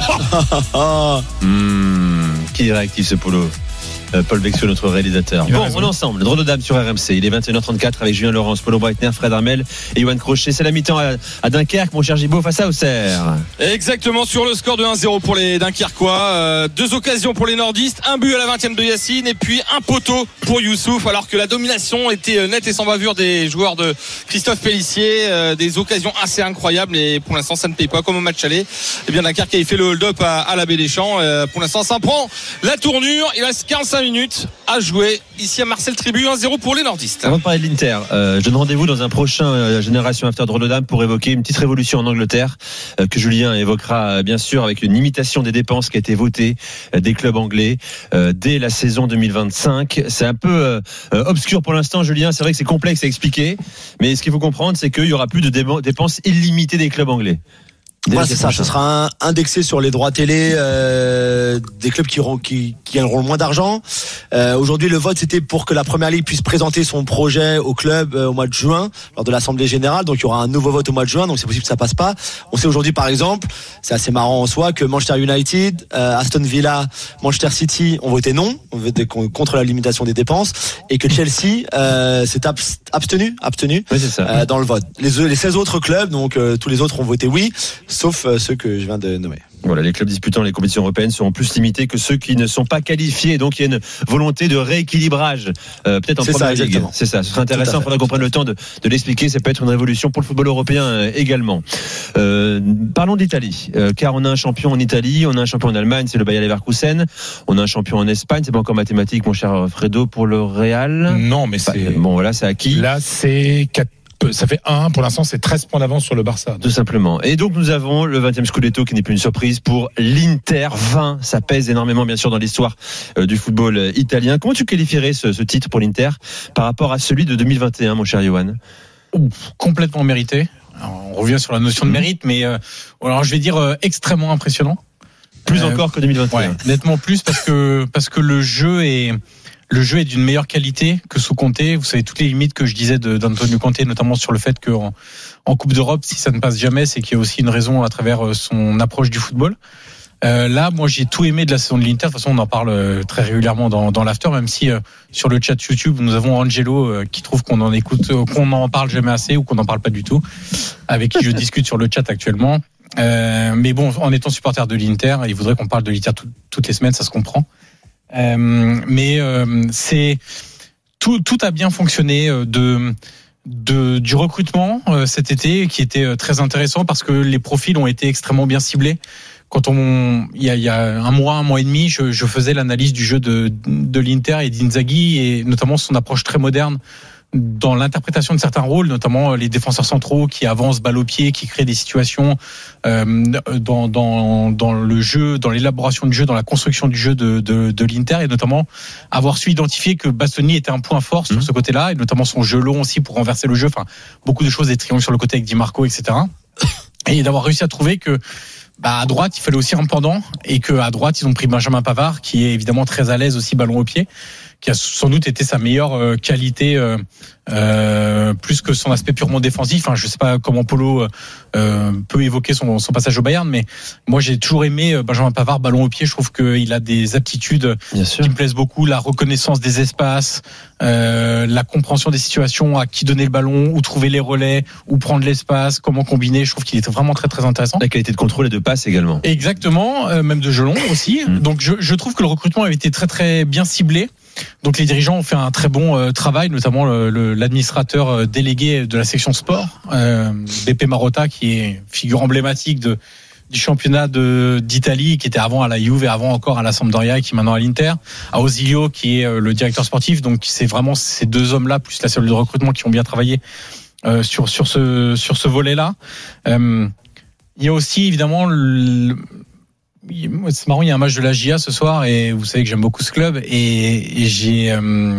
Qui est réactif ce Polo? Paul Vexio, notre réalisateur. Bon, on est ensemble. Drôle de dame sur RMC. Il est 21h34 avec Julien Laurence, Polo Breitner, Fred Armel et Yoann Crochet. C'est la mi-temps à Dunkerque, mon cher Gibaud, face à Auxerre. Exactement, sur le score de 1-0 pour les Dunkerquois. 2 occasions pour les nordistes, un but à la 20e de Yacine et puis un poteau pour Youssouf, alors que la domination était nette et sans bavure des joueurs de Christophe Pellissier. Des occasions assez incroyables et pour l'instant ça ne paye pas comme au match aller. Et bien Dunkerque a fait le hold-up à la Baie des Champs. Pour l'instant ça prend la tournure. Il reste 45 minutes à jouer ici à Marcel Tribu. 1-0 pour les nordistes. Avant de parler de l'Inter, je donne rendez-vous dans un prochain Génération After Drôle de Dame pour évoquer une petite révolution en Angleterre que Julien évoquera bien sûr avec une imitation des dépenses qui a été votée des clubs anglais dès la saison 2025. C'est un peu obscur pour l'instant, Julien. C'est vrai que c'est complexe à expliquer, mais ce qu'il faut comprendre, c'est qu'il y aura plus de dépenses illimitées des clubs anglais. Voilà, c'est ça. Ce sera indexé sur les droits télé des clubs qui gagneront le moins d'argent. Aujourd'hui, le vote c'était pour que la Première Ligue puisse présenter son projet au club au mois de juin lors de l'Assemblée générale. Donc il y aura un nouveau vote au mois de juin. Donc c'est possible que ça passe pas. On sait aujourd'hui, par exemple, c'est assez marrant en soi, que Manchester United, Aston Villa, Manchester City ont voté non, ont voté contre la limitation des dépenses, et que Chelsea s'est abstenu oui, c'est ça. dans le vote. Les 16 autres clubs, donc tous les autres ont voté oui, sauf ceux que je viens de nommer. Voilà, les clubs disputant les compétitions européennes seront plus limités que ceux qui ne sont pas qualifiés. Donc il y a une volonté de rééquilibrage, peut-être en première ligue. C'est ça. Ce serait intéressant. Il faudra qu'on prenne le temps de l'expliquer. Ça peut être une révolution pour le football européen également. Parlons d'Italie, car on a un champion en Italie, on a un champion en Allemagne, c'est le Bayer Leverkusen. On a un champion en Espagne. C'est pas encore mathématique, mon cher Fredo, pour le Real. Non, mais c'est bon. Voilà, c'est acquis. Là, c'est 4. Ça fait 1 pour l'instant, c'est 13 points d'avance sur le Barça. Tout simplement. Et donc nous avons le 20e Scudetto qui n'est plus une surprise pour l'Inter. 20, ça pèse énormément bien sûr dans l'histoire du football italien. Comment tu qualifierais ce titre pour l'Inter par rapport à celui de 2021, mon cher Johan? Complètement mérité. Alors, on revient sur la notion de mérite, mais alors je vais dire extrêmement impressionnant. Plus encore que 2021. Ouais, nettement plus parce que le jeu est d'une meilleure qualité que sous Conte. Vous savez toutes les limites que je disais d'Antonio Conte, notamment sur le fait qu'en Coupe d'Europe, si ça ne passe jamais, c'est qu'il y a aussi une raison à travers son approche du football. Là, moi, j'ai tout aimé de la saison de l'Inter. De toute façon, on en parle très régulièrement dans l'after, même si sur le chat YouTube, nous avons Angelo qui trouve qu'on n'en parle jamais assez ou qu'on n'en parle pas du tout, avec qui je discute sur le chat actuellement. Mais bon, en étant supporter de l'Inter, il voudrait qu'on parle de l'Inter toutes les semaines, ça se comprend. Mais c'est tout a bien fonctionné du recrutement cet été, qui était très intéressant parce que les profils ont été extrêmement bien ciblés. Quand il y a un mois et demi, je faisais l'analyse du jeu de l'Inter et d'Inzaghi, et notamment son approche très moderne dans l'interprétation de certains rôles, notamment les défenseurs centraux qui avancent balle au pied, qui créent des situations dans le jeu, dans l'élaboration du jeu, dans la construction du jeu de l'Inter, et notamment avoir su identifier que Bastoni était un point fort sur ce côté-là, et notamment son jeu long aussi pour renverser le jeu. Enfin, beaucoup de choses, des triangles sur le côté avec Di Marco, etc. Et d'avoir réussi à trouver que à droite, il fallait aussi un pendant, et que à droite, ils ont pris Benjamin Pavard, qui est évidemment très à l'aise aussi ballon au pied, qui a sans doute été sa meilleure qualité, plus que son aspect purement défensif. Enfin, je sais pas comment Polo peut évoquer son passage au Bayern, mais moi j'ai toujours aimé Benjamin Pavard ballon au pied. Je trouve qu'il a des aptitudes qui me plaisent beaucoup, la reconnaissance des espaces, la compréhension des situations, à qui donner le ballon, où trouver les relais, où prendre l'espace, comment combiner. Je trouve qu'il était vraiment très très intéressant. La qualité de contrôle et de passe également. Exactement, même de jeu long aussi. Donc je trouve que le recrutement avait été très très bien ciblé. Donc les dirigeants ont fait un très bon travail, notamment l'administrateur délégué de la section sport, Beppe Marotta, qui est figure emblématique du championnat d'Italie, qui était avant à la Juve et avant encore à la Sampdoria et qui est maintenant à l'Inter, à Osilio, qui est le directeur sportif. Donc c'est vraiment ces deux hommes-là plus la cellule de recrutement qui ont bien travaillé sur ce volet-là. Il y a aussi évidemment c'est marrant, il y a un match de la GIA ce soir, et vous savez que j'aime beaucoup ce club, et j'ai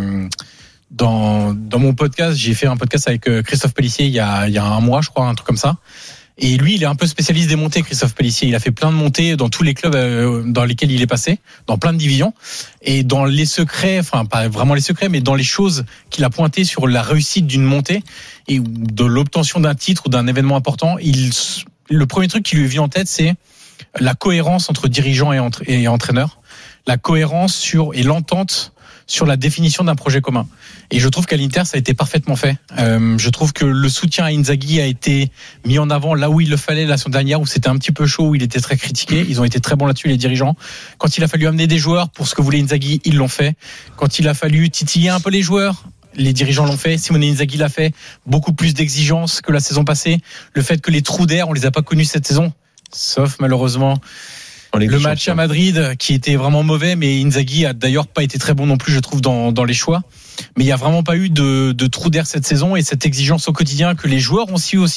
dans mon podcast, j'ai fait un podcast avec Christophe Pellissier il y a un mois, je crois, un truc comme ça. Et lui, il est un peu spécialiste des montées, Christophe Pellissier. Il a fait plein de montées dans tous les clubs dans lesquels il est passé, dans plein de divisions. Et dans les secrets, enfin pas vraiment les secrets, mais dans les choses qu'il a pointées sur la réussite d'une montée et de l'obtention d'un titre ou d'un événement important, le premier truc qui lui vient en tête, c'est la cohérence entre dirigeants et entraîneurs, la cohérence et l'entente sur la définition d'un projet commun. Et je trouve qu'à l'Inter, ça a été parfaitement fait. Je trouve que le soutien à Inzaghi a été mis en avant là où il le fallait la semaine dernière, où c'était un petit peu chaud, où il était très critiqué. Ils ont été très bons là-dessus, les dirigeants. Quand il a fallu amener des joueurs pour ce que voulait Inzaghi, ils l'ont fait. Quand il a fallu titiller un peu les joueurs, les dirigeants l'ont fait. Simone Inzaghi l'a fait. Beaucoup plus d'exigences que la saison passée. Le fait que les trous d'air, on les a pas connus cette saison, sauf malheureusement le match à Madrid qui était vraiment mauvais, mais Inzaghi a d'ailleurs pas été très bon non plus, je trouve, dans les choix. Mais il n'y a vraiment pas eu de trou d'air cette saison, et cette exigence au quotidien que les joueurs ont su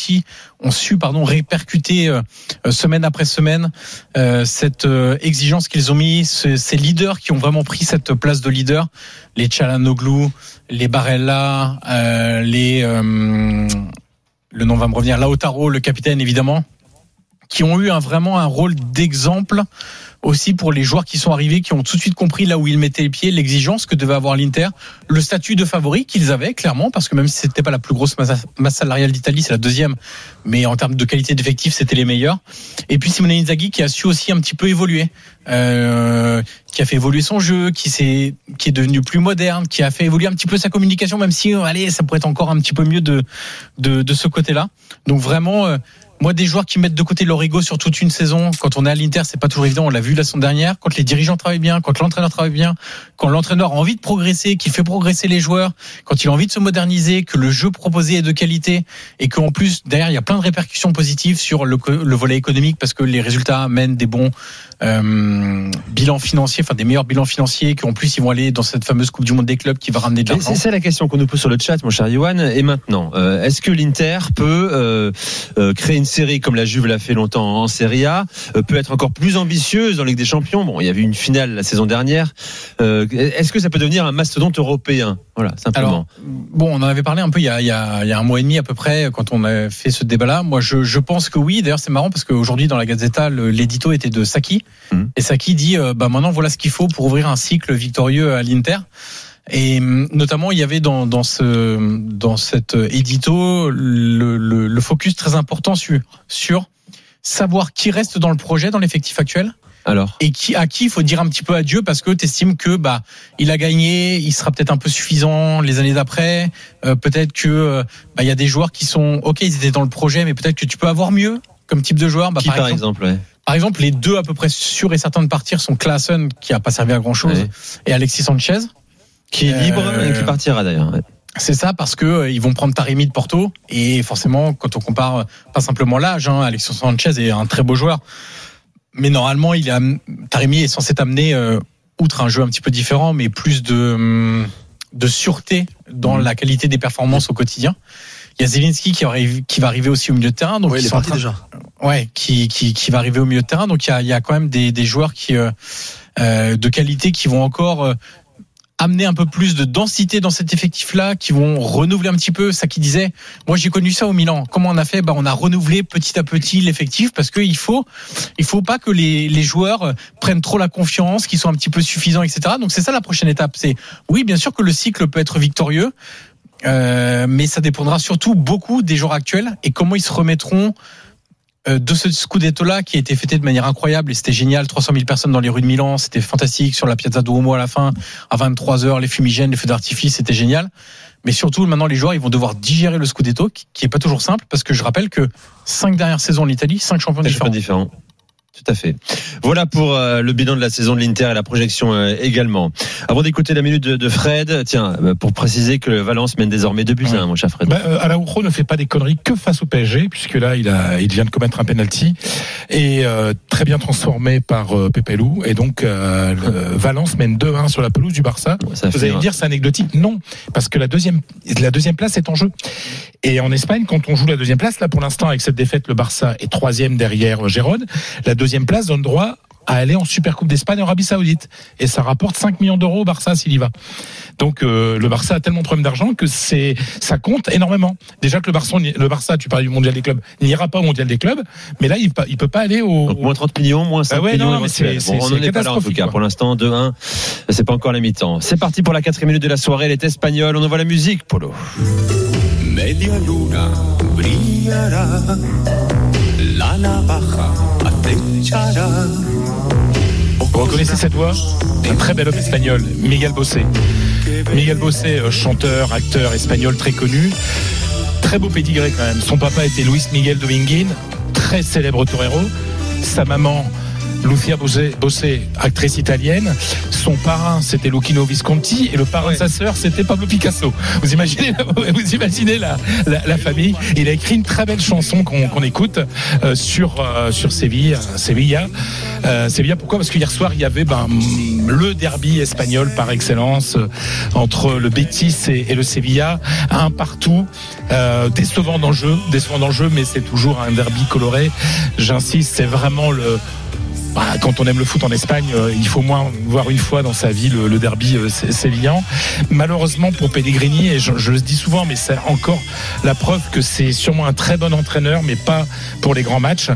répercuter semaine après semaine, cette exigence qu'ils ont mis, ces leaders qui ont vraiment pris cette place de leader, les Çalhanoğlu, les Barella, le nom va me revenir, Lautaro, le capitaine évidemment, qui ont eu vraiment un rôle d'exemple aussi pour les joueurs qui sont arrivés, qui ont tout de suite compris là où ils mettaient les pieds, l'exigence que devait avoir l'Inter, le statut de favori qu'ils avaient clairement, parce que même si c'était pas la plus grosse masse salariale d'Italie, c'est la deuxième, mais en termes de qualité d'effectif, c'était les meilleurs. Et puis Simone Inzaghi qui a su aussi un petit peu évoluer, qui a fait évoluer son jeu, qui est devenu plus moderne, qui a fait évoluer un petit peu sa communication, même si ça pourrait être encore un petit peu mieux de ce côté-là. Donc vraiment, moi, des joueurs qui mettent de côté leur ego sur toute une saison, quand on est à l'Inter, c'est pas toujours évident. On l'a vu la semaine dernière. Quand les dirigeants travaillent bien, quand l'entraîneur travaille bien, quand l'entraîneur a envie de progresser, qu'il fait progresser les joueurs, quand il a envie de se moderniser, que le jeu proposé est de qualité, et qu'en plus derrière il y a plein de répercussions positives sur le volet économique, parce que les résultats amènent des bons bilans financiers, enfin des meilleurs bilans financiers, qui en plus ils vont aller dans cette fameuse Coupe du Monde des clubs qui va ramener de l'argent. C'est la question qu'on nous pose sur le chat, mon cher Yohan. Et maintenant, est-ce que l'Inter peut créer une série comme la Juve l'a fait longtemps en Serie A, peut être encore plus ambitieuse dans Ligue des Champions? Bon, il y avait une finale la saison dernière. Est-ce que ça peut devenir un mastodonte européen? Voilà, simplement. Alors, bon, on en avait parlé un peu il y a un mois et demi à peu près, quand on a fait ce débat-là. Moi, je pense que oui. D'ailleurs, c'est marrant parce qu'aujourd'hui, dans la Gazzetta, l'édito était de Sacchi. Et Sacchi dit, maintenant, voilà ce qu'il faut pour ouvrir un cycle victorieux à l'Inter. Et notamment, il y avait dans cet édito le focus très important sur savoir qui reste dans le projet, dans l'effectif actuel. Alors, et à qui il faut dire un petit peu adieu, parce que t'estimes que il a gagné, il sera peut-être un peu suffisant les années d'après. Peut-être que il y a des joueurs qui sont ils étaient dans le projet, mais peut-être que tu peux avoir mieux comme type de joueur. Par exemple, Par exemple, les deux à peu près sûrs et certains de partir sont Klaassen, qui a pas servi à grand chose, et Alexis Sanchez. Qui est libre et qui partira d'ailleurs. Ouais. C'est ça, parce que ils vont prendre Taremi de Porto, et forcément, quand on compare pas simplement l'âge, Alexis Sanchez est un très beau joueur, mais normalement, Taremi est censé t'amener, outre un jeu un petit peu différent, mais plus de sûreté dans la qualité des performances au quotidien. Il y a Zelinski qui va arriver aussi au milieu de terrain, donc il est parti déjà. Ouais, qui va arriver au milieu de terrain, donc il y a quand même des joueurs qui de qualité qui vont encore amener un peu plus de densité dans cet effectif-là, qui vont renouveler un petit peu. Ça qui disait, moi j'ai connu ça au Milan. Comment on a fait ? On a renouvelé petit à petit l'effectif, parce qu'il faut pas que les joueurs prennent trop la confiance, qu'ils soient un petit peu suffisants, etc. Donc c'est ça la prochaine étape. C'est, oui, bien sûr que le cycle peut être victorieux, mais ça dépendra surtout beaucoup des joueurs actuels et comment ils se remettront de ce Scudetto-là, qui a été fêté de manière incroyable, et c'était génial. 300 000 personnes dans les rues de Milan, c'était fantastique. Sur la Piazza Duomo à la fin, à 23h, les fumigènes, les feux d'artifice, c'était génial. Mais surtout, maintenant, les joueurs, ils vont devoir digérer le Scudetto, qui est pas toujours simple, parce que je rappelle que 5 dernières saisons en Italie, 5 champions différents. Tout à fait. Voilà pour le bilan de la saison de l'Inter et la projection également. Avant d'écouter la minute de Fred, tiens, pour préciser que Valence mène désormais 2-1, mon cher Fred. Araujo ne fait pas des conneries que face au PSG, puisque là il vient de commettre un penalty, et très bien transformé par Pepe Lou, et donc Valence mène 2-1 sur la pelouse du Barça. Vous allez me dire c'est anecdotique? Non, parce que la deuxième place est en jeu. Et en Espagne, quand on joue la deuxième place, là pour l'instant avec cette défaite, le Barça est 3e derrière Gérone. La deuxième place donne droit à aller en Supercoupe d'Espagne en Arabie Saoudite, et ça rapporte 5 millions d'euros au Barça s'il y va. Donc le Barça a tellement de problèmes d'argent que ça compte énormément. Déjà que le Barça, tu parlais du mondial des clubs, n'ira pas au mondial des clubs, mais là il peut pas aller au... Donc moins 30 millions, moins 5 millions. Non, mais on n'en est pas là en tout cas. Pour l'instant 2-1, c'est pas encore la mi-temps. C'est parti pour la 4e minute de la soirée. Elle est espagnole. On envoie la musique, Polo. Media luna brillará, la navaja acechará. Vous reconnaissez cette voix ? Un très bel homme espagnol, Miguel Bosé. Miguel Bosé, chanteur, acteur espagnol très connu. Très beau pédigré quand même. Son papa était Luis Miguel Dominguín, très célèbre torero. Sa maman, Lucia Bosé, actrice italienne. Son parrain, c'était Luchino Visconti, et le parrain de sa sœur, c'était Pablo Picasso. Vous imaginez la famille. Il a écrit une très belle chanson qu'on écoute sur Séville. Sévilla, pourquoi ? Parce qu'hier soir, il y avait le derby espagnol par excellence entre le Betis et le Sevilla, un partout, décevant dans le jeu, mais c'est toujours un derby coloré. J'insiste, c'est vraiment quand on aime le foot en Espagne, il faut moins voir une fois dans sa vie le derby sévillan. Malheureusement pour Pellegrini, et je le dis souvent, mais c'est encore la preuve que c'est sûrement un très bon entraîneur, mais pas pour les grands matchs.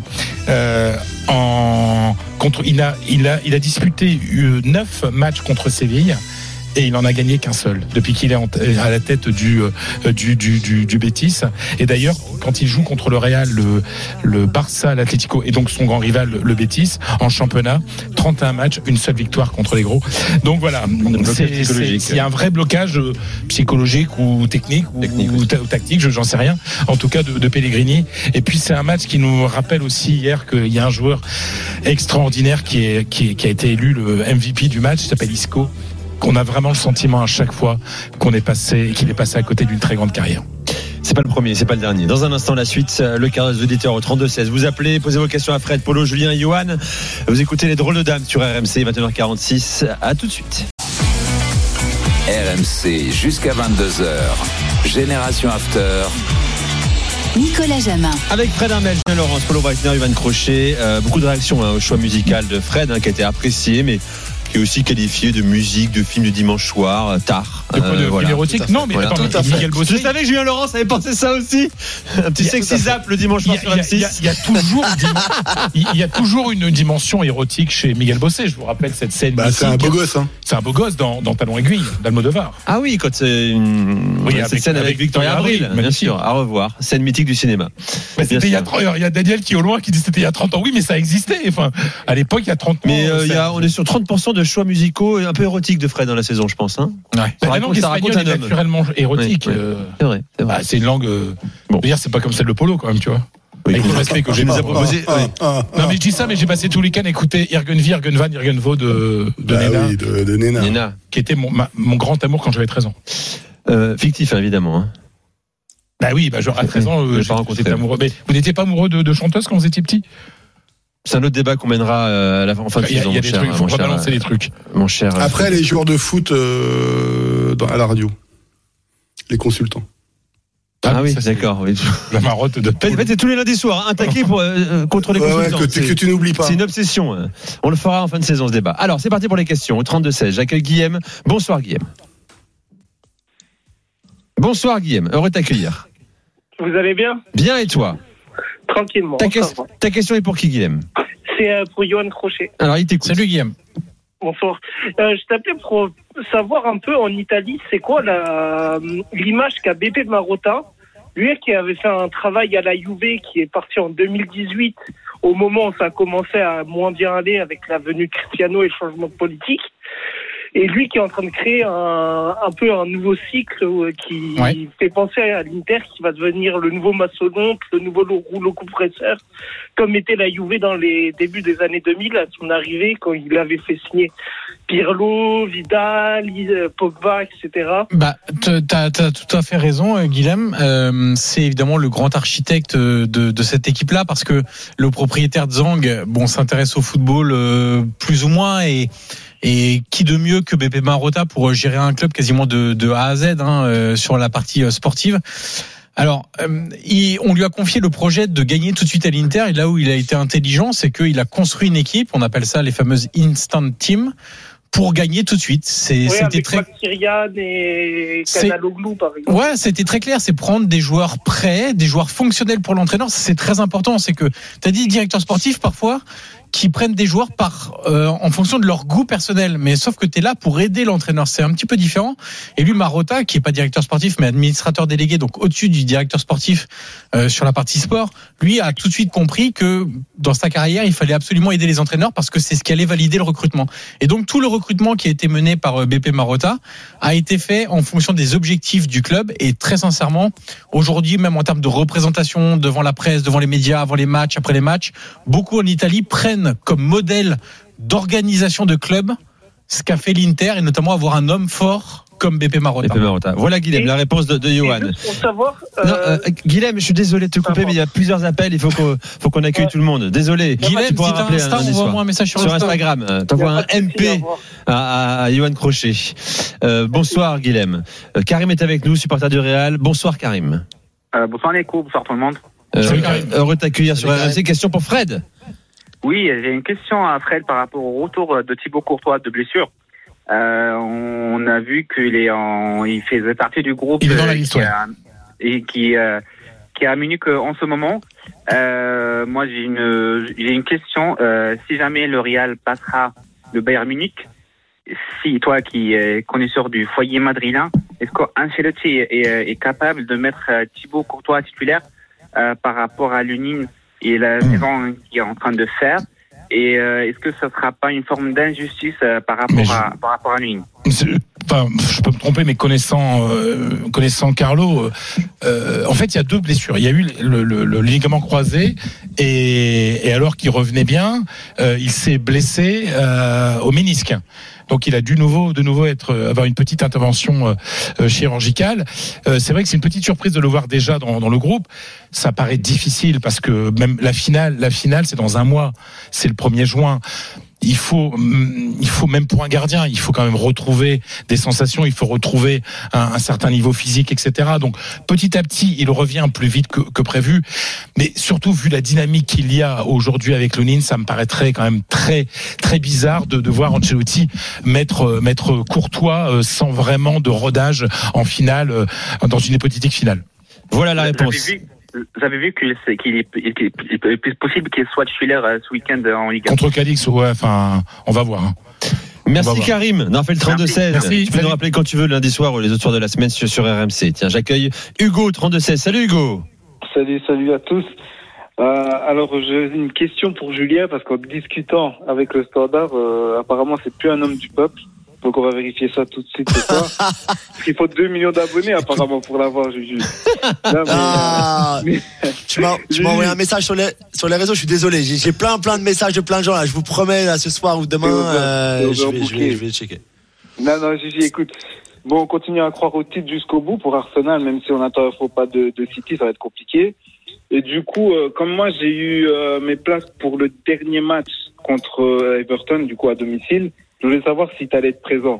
Il a disputé 9 matchs contre Séville, et il n'en a gagné qu'un seul depuis qu'il est à la tête du Betis. Et d'ailleurs, quand il joue contre le Real, le Barça, l'Atlético, et donc son grand rival, le Betis, en championnat, 31 matchs, une seule victoire contre les gros. Donc voilà, il y a un vrai blocage psychologique ou technique ou tactique, j'en sais rien, en tout cas de Pellegrini. Et puis c'est un match qui nous rappelle aussi hier qu'il y a un joueur extraordinaire qui a été élu le MVP du match, il s'appelle Isco. Qu'on a vraiment le sentiment à chaque fois qu'il est passé à côté d'une très grande carrière. C'est pas le premier, c'est pas le dernier. Dans un instant, la suite, le quart des auditeurs au 32-16. Vous appelez, posez vos questions à Fred, Polo, Julien et Johan. Vous écoutez les drôles de dames sur RMC, 21h46. À tout de suite. RMC jusqu'à 22h. Génération After. Nicolas Jamin. Avec Fred Hermel, Julien Laurence, Polo Breitner, Yohan Crochet. Beaucoup de réactions au choix musical de Fred, qui a été apprécié, mais qui est aussi qualifié de musique, de film de dimanche soir, tard. De film érotique ? Non, mais attends, Miguel Bosé. Je savais que Julien Laurence avait pensé ça aussi. Un petit sexy zap le dimanche soir sur M6. Il y a toujours une dimension érotique chez Miguel Bosé. Je vous rappelle cette scène. C'est un beau gosse, hein. C'est un beau gosse dans Talon Aiguille, d'Almodovar. Ah oui, quand c'est cette scène avec Victoria Abril, bien sûr. À revoir. Scène mythique du cinéma. C'était il y a Daniel qui est au loin qui dit c'était il y a 30 ans. Oui, mais ça existait. Enfin, à l'époque, il y a 30 ans. Mais on est sur 30% de choix musicaux un peu érotiques de Fred dans la saison, je pense. La langue espagnole est naturellement érotique. C'est vrai. C'est une langue. Je veux dire, c'est pas comme celle de Polo, quand même, tu vois. Avec le respect que j'ai nous pas. a proposé. Non, mais je dis ça, mais j'ai passé tout le week-end à écouter Jürgen Vie, Jürgen Van, Jürgen Vo de Nena. Oui, de Nena. Nena. Qui était mon grand amour quand j'avais 13 ans. Fictif, évidemment. Hein. Bah oui, genre à 13 ans, j'étais amoureux. Mais vous n'étiez pas amoureux de chanteuses quand vous étiez petit? C'est un autre débat qu'on mènera en fin de saison. Il y a des trucs, il faut pas balancer des trucs. Mon cher. Après, les joueurs de foot à la radio. Les consultants. Ah oui, d'accord. Oui. La marotte de poule. C'est tous les lundis soirs, un taquet contre les consultants. Que tu n'oublies pas. C'est une obsession. On le fera en fin de saison, ce débat. Alors, c'est parti pour les questions. Au 32-16, j'accueille Guillaume. Bonsoir, Guillaume. Bonsoir, Guillaume. Heureux de t'accueillir. Vous allez bien? Bien, et toi? Tranquillement. Ta question est pour qui, Guillaume? C'est pour Johan Crochet. Alors, il t'écoute. Salut, Guillaume. Bonsoir. Je t'appelais pour savoir un peu en Italie, c'est quoi l'image qu'a Beppe Marotta, lui qui avait fait un travail à la Juve, qui est parti en 2018, au moment où ça commençait à moins bien aller avec la venue de Cristiano et le changement de politique. Et lui qui est en train de créer un peu un nouveau cycle qui fait penser à l'Inter, qui va devenir le nouveau mastodonte, le nouveau rouleau compresseur, comme était la Juve dans les débuts des années 2000, à son arrivée, quand il avait fait signer Pirlo, Vidal, Pogba, etc. T'as tout à fait raison, Guilhem. C'est évidemment le grand architecte de cette équipe-là, parce que le propriétaire Zhang, s'intéresse au football plus ou moins, et qui de mieux que Beppe Marotta pour gérer un club quasiment de A à Z sur la partie sportive. Alors, on lui a confié le projet de gagner tout de suite à l'Inter, et là où il a été intelligent, c'est qu'il a construit une équipe, on appelle ça les fameuses instant teams, pour gagner tout de suite. C'était très Kyrian et Canaloglu, par exemple. Ouais, c'était très clair, c'est prendre des joueurs prêts, des joueurs fonctionnels pour l'entraîneur. C'est très important, c'est que t'as dit directeur sportif parfois qui prennent des joueurs en fonction de leur goût personnel, mais sauf que tu es là pour aider l'entraîneur, c'est un petit peu différent. Et lui, Marotta, qui est pas directeur sportif mais administrateur délégué, donc au-dessus du directeur sportif sur la partie sport, lui a tout de suite compris que dans sa carrière, il fallait absolument aider les entraîneurs parce que c'est ce qui allait valider le recrutement. Et donc tout le recrutement qui a été mené par Beppe Marotta a été fait en fonction des objectifs du club, et très sincèrement, aujourd'hui, même en termes de représentation devant la presse, devant les médias, avant les matchs, après les matchs, beaucoup en Italie prennent comme modèle d'organisation de club ce qu'a fait l'Inter, et notamment avoir un homme fort comme Beppe Marotta. Voilà, Guilhem, la réponse de Johan. Pour savoir, Guilhem, je suis désolé de te couper, mais il y a plusieurs appels, il faut qu'on accueille tout le monde. Désolé. Guilhem, tu pourras rappeler envoie-moi un message sur Instagram. T'envoies un MP à Johan Crochet. Bonsoir, Guilhem. Karim est avec nous, supporter du Real. Bonsoir, Karim. Bonsoir les coups, bonsoir tout le monde. Heureux de t'accueillir sur RMC. Question pour Fred. Oui, j'ai une question à Fred par rapport au retour de Thibaut Courtois de blessure. On a vu il faisait partie du groupe il est dans la liste, qui est à Munich en ce moment. Moi, j'ai une question. Si jamais le Real passera le Bayern Munich, si toi qui es connaisseur du foyer madrilène, est-ce qu'Ancelotti est capable de mettre Thibaut Courtois titulaire par rapport à l'Union et la saison qu'il est en train de faire, et est-ce que ça ne sera pas une forme d'injustice par rapport à l'Union? Je peux me tromper, mais connaissant Carlo, en fait, il y a deux blessures. Il y a eu le ligament croisé, et alors qu'il revenait bien, il s'est blessé au ménisque. Donc il a de nouveau avoir une petite intervention chirurgicale. C'est vrai que c'est une petite surprise de le voir déjà dans le groupe. Ça paraît difficile parce que même la finale c'est dans un mois, c'est le 1er juin. Il faut même pour un gardien, il faut quand même retrouver des sensations, il faut retrouver un certain niveau physique, etc. Donc petit à petit, il revient plus vite que prévu. Mais surtout, vu la dynamique qu'il y a aujourd'hui avec l'Union, ça me paraîtrait quand même très très bizarre de voir Ancelotti mettre Courtois sans vraiment de rodage en finale, dans une hypothétique finale. Voilà la réponse. Vous avez vu qu'il est possible qu'il soit titulaire ce week-end en Ligue 1 contre Cadix, on va voir. Merci Karim. On a fait le 32-16. Tu peux nous rappeler quand tu veux, lundi soir ou les autres soirs de la semaine sur RMC. Tiens, j'accueille Hugo, 32-16. Salut Hugo. Salut à tous. Alors j'ai une question pour Julien, parce qu'en discutant avec le Standard, apparemment c'est plus un homme du peuple. Donc on va vérifier ça tout de suite ce soir. Parce qu'il faut 2 millions d'abonnés apparemment pour l'avoir, Juju. Tu m'as envoyé un message sur les réseaux, je suis désolé. J'ai plein de messages de plein de gens là. Je vous promets là ce soir ou demain, je vais checker. Non, Juju, écoute. Bon, on continue à croire au titre jusqu'au bout pour Arsenal, même si on n'attend pas de City, ça va être compliqué. Et du coup, comme moi j'ai eu mes places pour le dernier match contre Everton, du coup à domicile, je voulais savoir si tu allais être présent.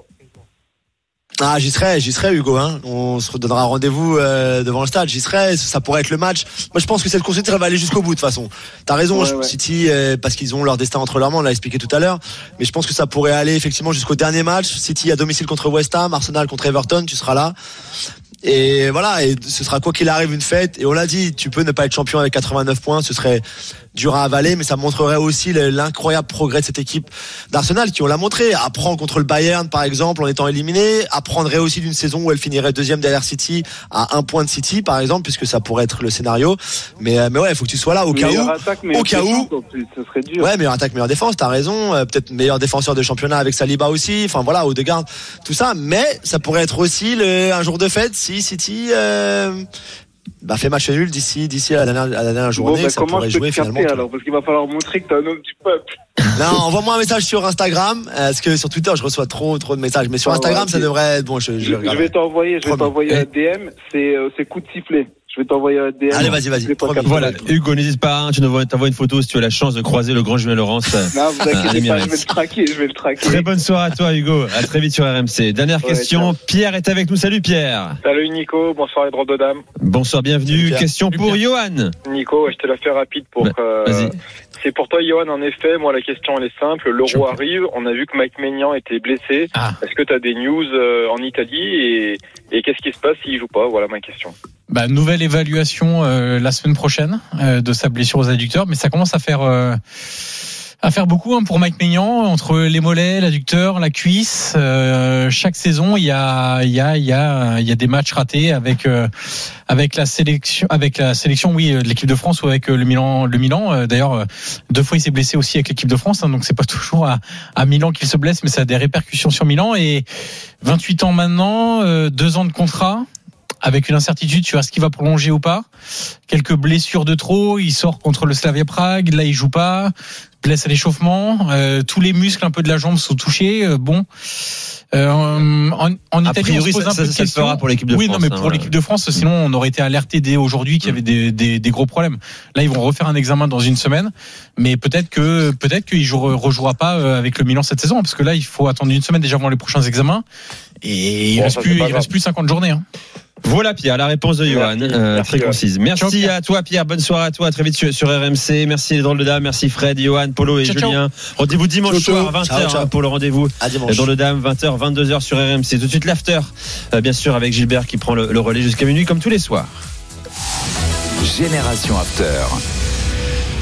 Ah, j'y serai Hugo, hein. On se redonnera rendez-vous devant le stade. J'y serai, ça pourrait être le match. Moi je pense que cette course va aller jusqu'au bout de toute façon. T'as raison, ouais. City parce qu'ils ont leur destin entre leurs mains, on l'a expliqué tout à l'heure, mais je pense que ça pourrait aller effectivement jusqu'au dernier match. City à domicile contre West Ham, Arsenal contre Everton, tu seras là. Et voilà, et ce sera quoi qu'il arrive une fête. Et on l'a dit, tu peux ne pas être champion avec 89 points, ce serait dur à avaler, mais ça montrerait aussi l'incroyable progrès de cette équipe d'Arsenal qui, on l'a montré, apprend contre le Bayern par exemple en étant éliminé, apprendrait aussi d'une saison où elle finirait deuxième derrière City à 1 point de City par exemple, puisque ça pourrait être le scénario. Mais ouais, il faut que tu sois là au cas où. Ce serait dur. Ouais, meilleure attaque, meilleure défense, t'as raison. Peut-être meilleur défenseur de championnat avec Saliba aussi. Enfin voilà, Odegaard, tout ça. Mais ça pourrait être aussi un jour de fête si City fait match nul d'ici à la dernière journée. Bon, ça pourrait jouer finalement. Alors, parce qu'il va falloir montrer que t'es un homme du peuple. Non, envoie-moi un message sur Instagram, parce que sur Twitter je reçois trop de messages, mais sur Instagram ça devrait être bon. Je vais t'envoyer un DM. C'est coup de sifflet. Je vais t'envoyer un DM. Allez, vas-y. Voilà, Hugo, n'hésite pas, tu t'envoies une photo si tu as la chance de croiser le grand Julien Laurence. Non, vous inquiétez pas, je vais le traquer. Très bonne soirée à toi, Hugo. À très vite sur RMC. Dernière question. Ciao. Pierre est avec nous. Salut, Pierre. Salut, Nico. Bonsoir, les drôles de dames. Bonsoir, bienvenue. Question pour Johan. Nico, je te la fais rapide pour. Vas-y. C'est pour toi, Johan, en effet. Moi, la question, elle est simple. L'Euro arrive. On a vu que Mike Maignan était blessé. Est-ce que tu as des news en Italie et qu'est-ce qui se passe s'il joue pas? Voilà ma question. Nouvelle évaluation la semaine prochaine de sa blessure aux adducteurs, mais ça commence à faire beaucoup pour Mike Maignan, entre les mollets, l'adducteur, la cuisse. Chaque saison, il y a des matchs ratés avec la sélection, oui, de l'équipe de France ou avec le Milan. D'ailleurs, 2 fois il s'est blessé aussi avec l'équipe de France, donc c'est pas toujours à Milan qu'il se blesse, mais ça a des répercussions sur Milan. Et 28 ans maintenant, 2 ans de contrat, avec une incertitude sur est-ce qu'il va prolonger ou pas. Quelques blessures de trop, il sort contre le Slavia Prague, là il joue pas, blesse à l'échauffement, tous les muscles un peu de la jambe sont touchés. En Italie, priori, on se pose un peu de questions. Ça fera pour l'équipe de France. Oui, non, mais pour l'équipe de France, sinon on aurait été alerté dès aujourd'hui qu'il y avait des gros problèmes. Là, ils vont refaire un examen dans une semaine, mais peut-être qu'il rejouera pas avec le Milan cette saison, parce que là, il faut attendre une semaine déjà avant les prochains examens, et il reste plus 50 journées. Voilà, Pierre, la réponse de Johan, très concise. Merci à toi, Pierre. Bonne soirée à toi. À très vite sur RMC. Merci les drôles de dames. Merci Fred, Johan, Polo et Julien. Rendez-vous dimanche soir à 20h pour le rendez-vous. Les drôles de dames, 20h, 22h sur RMC. Tout de suite l'after, bien sûr, avec Gilbert qui prend le relais jusqu'à minuit comme tous les soirs. Génération After.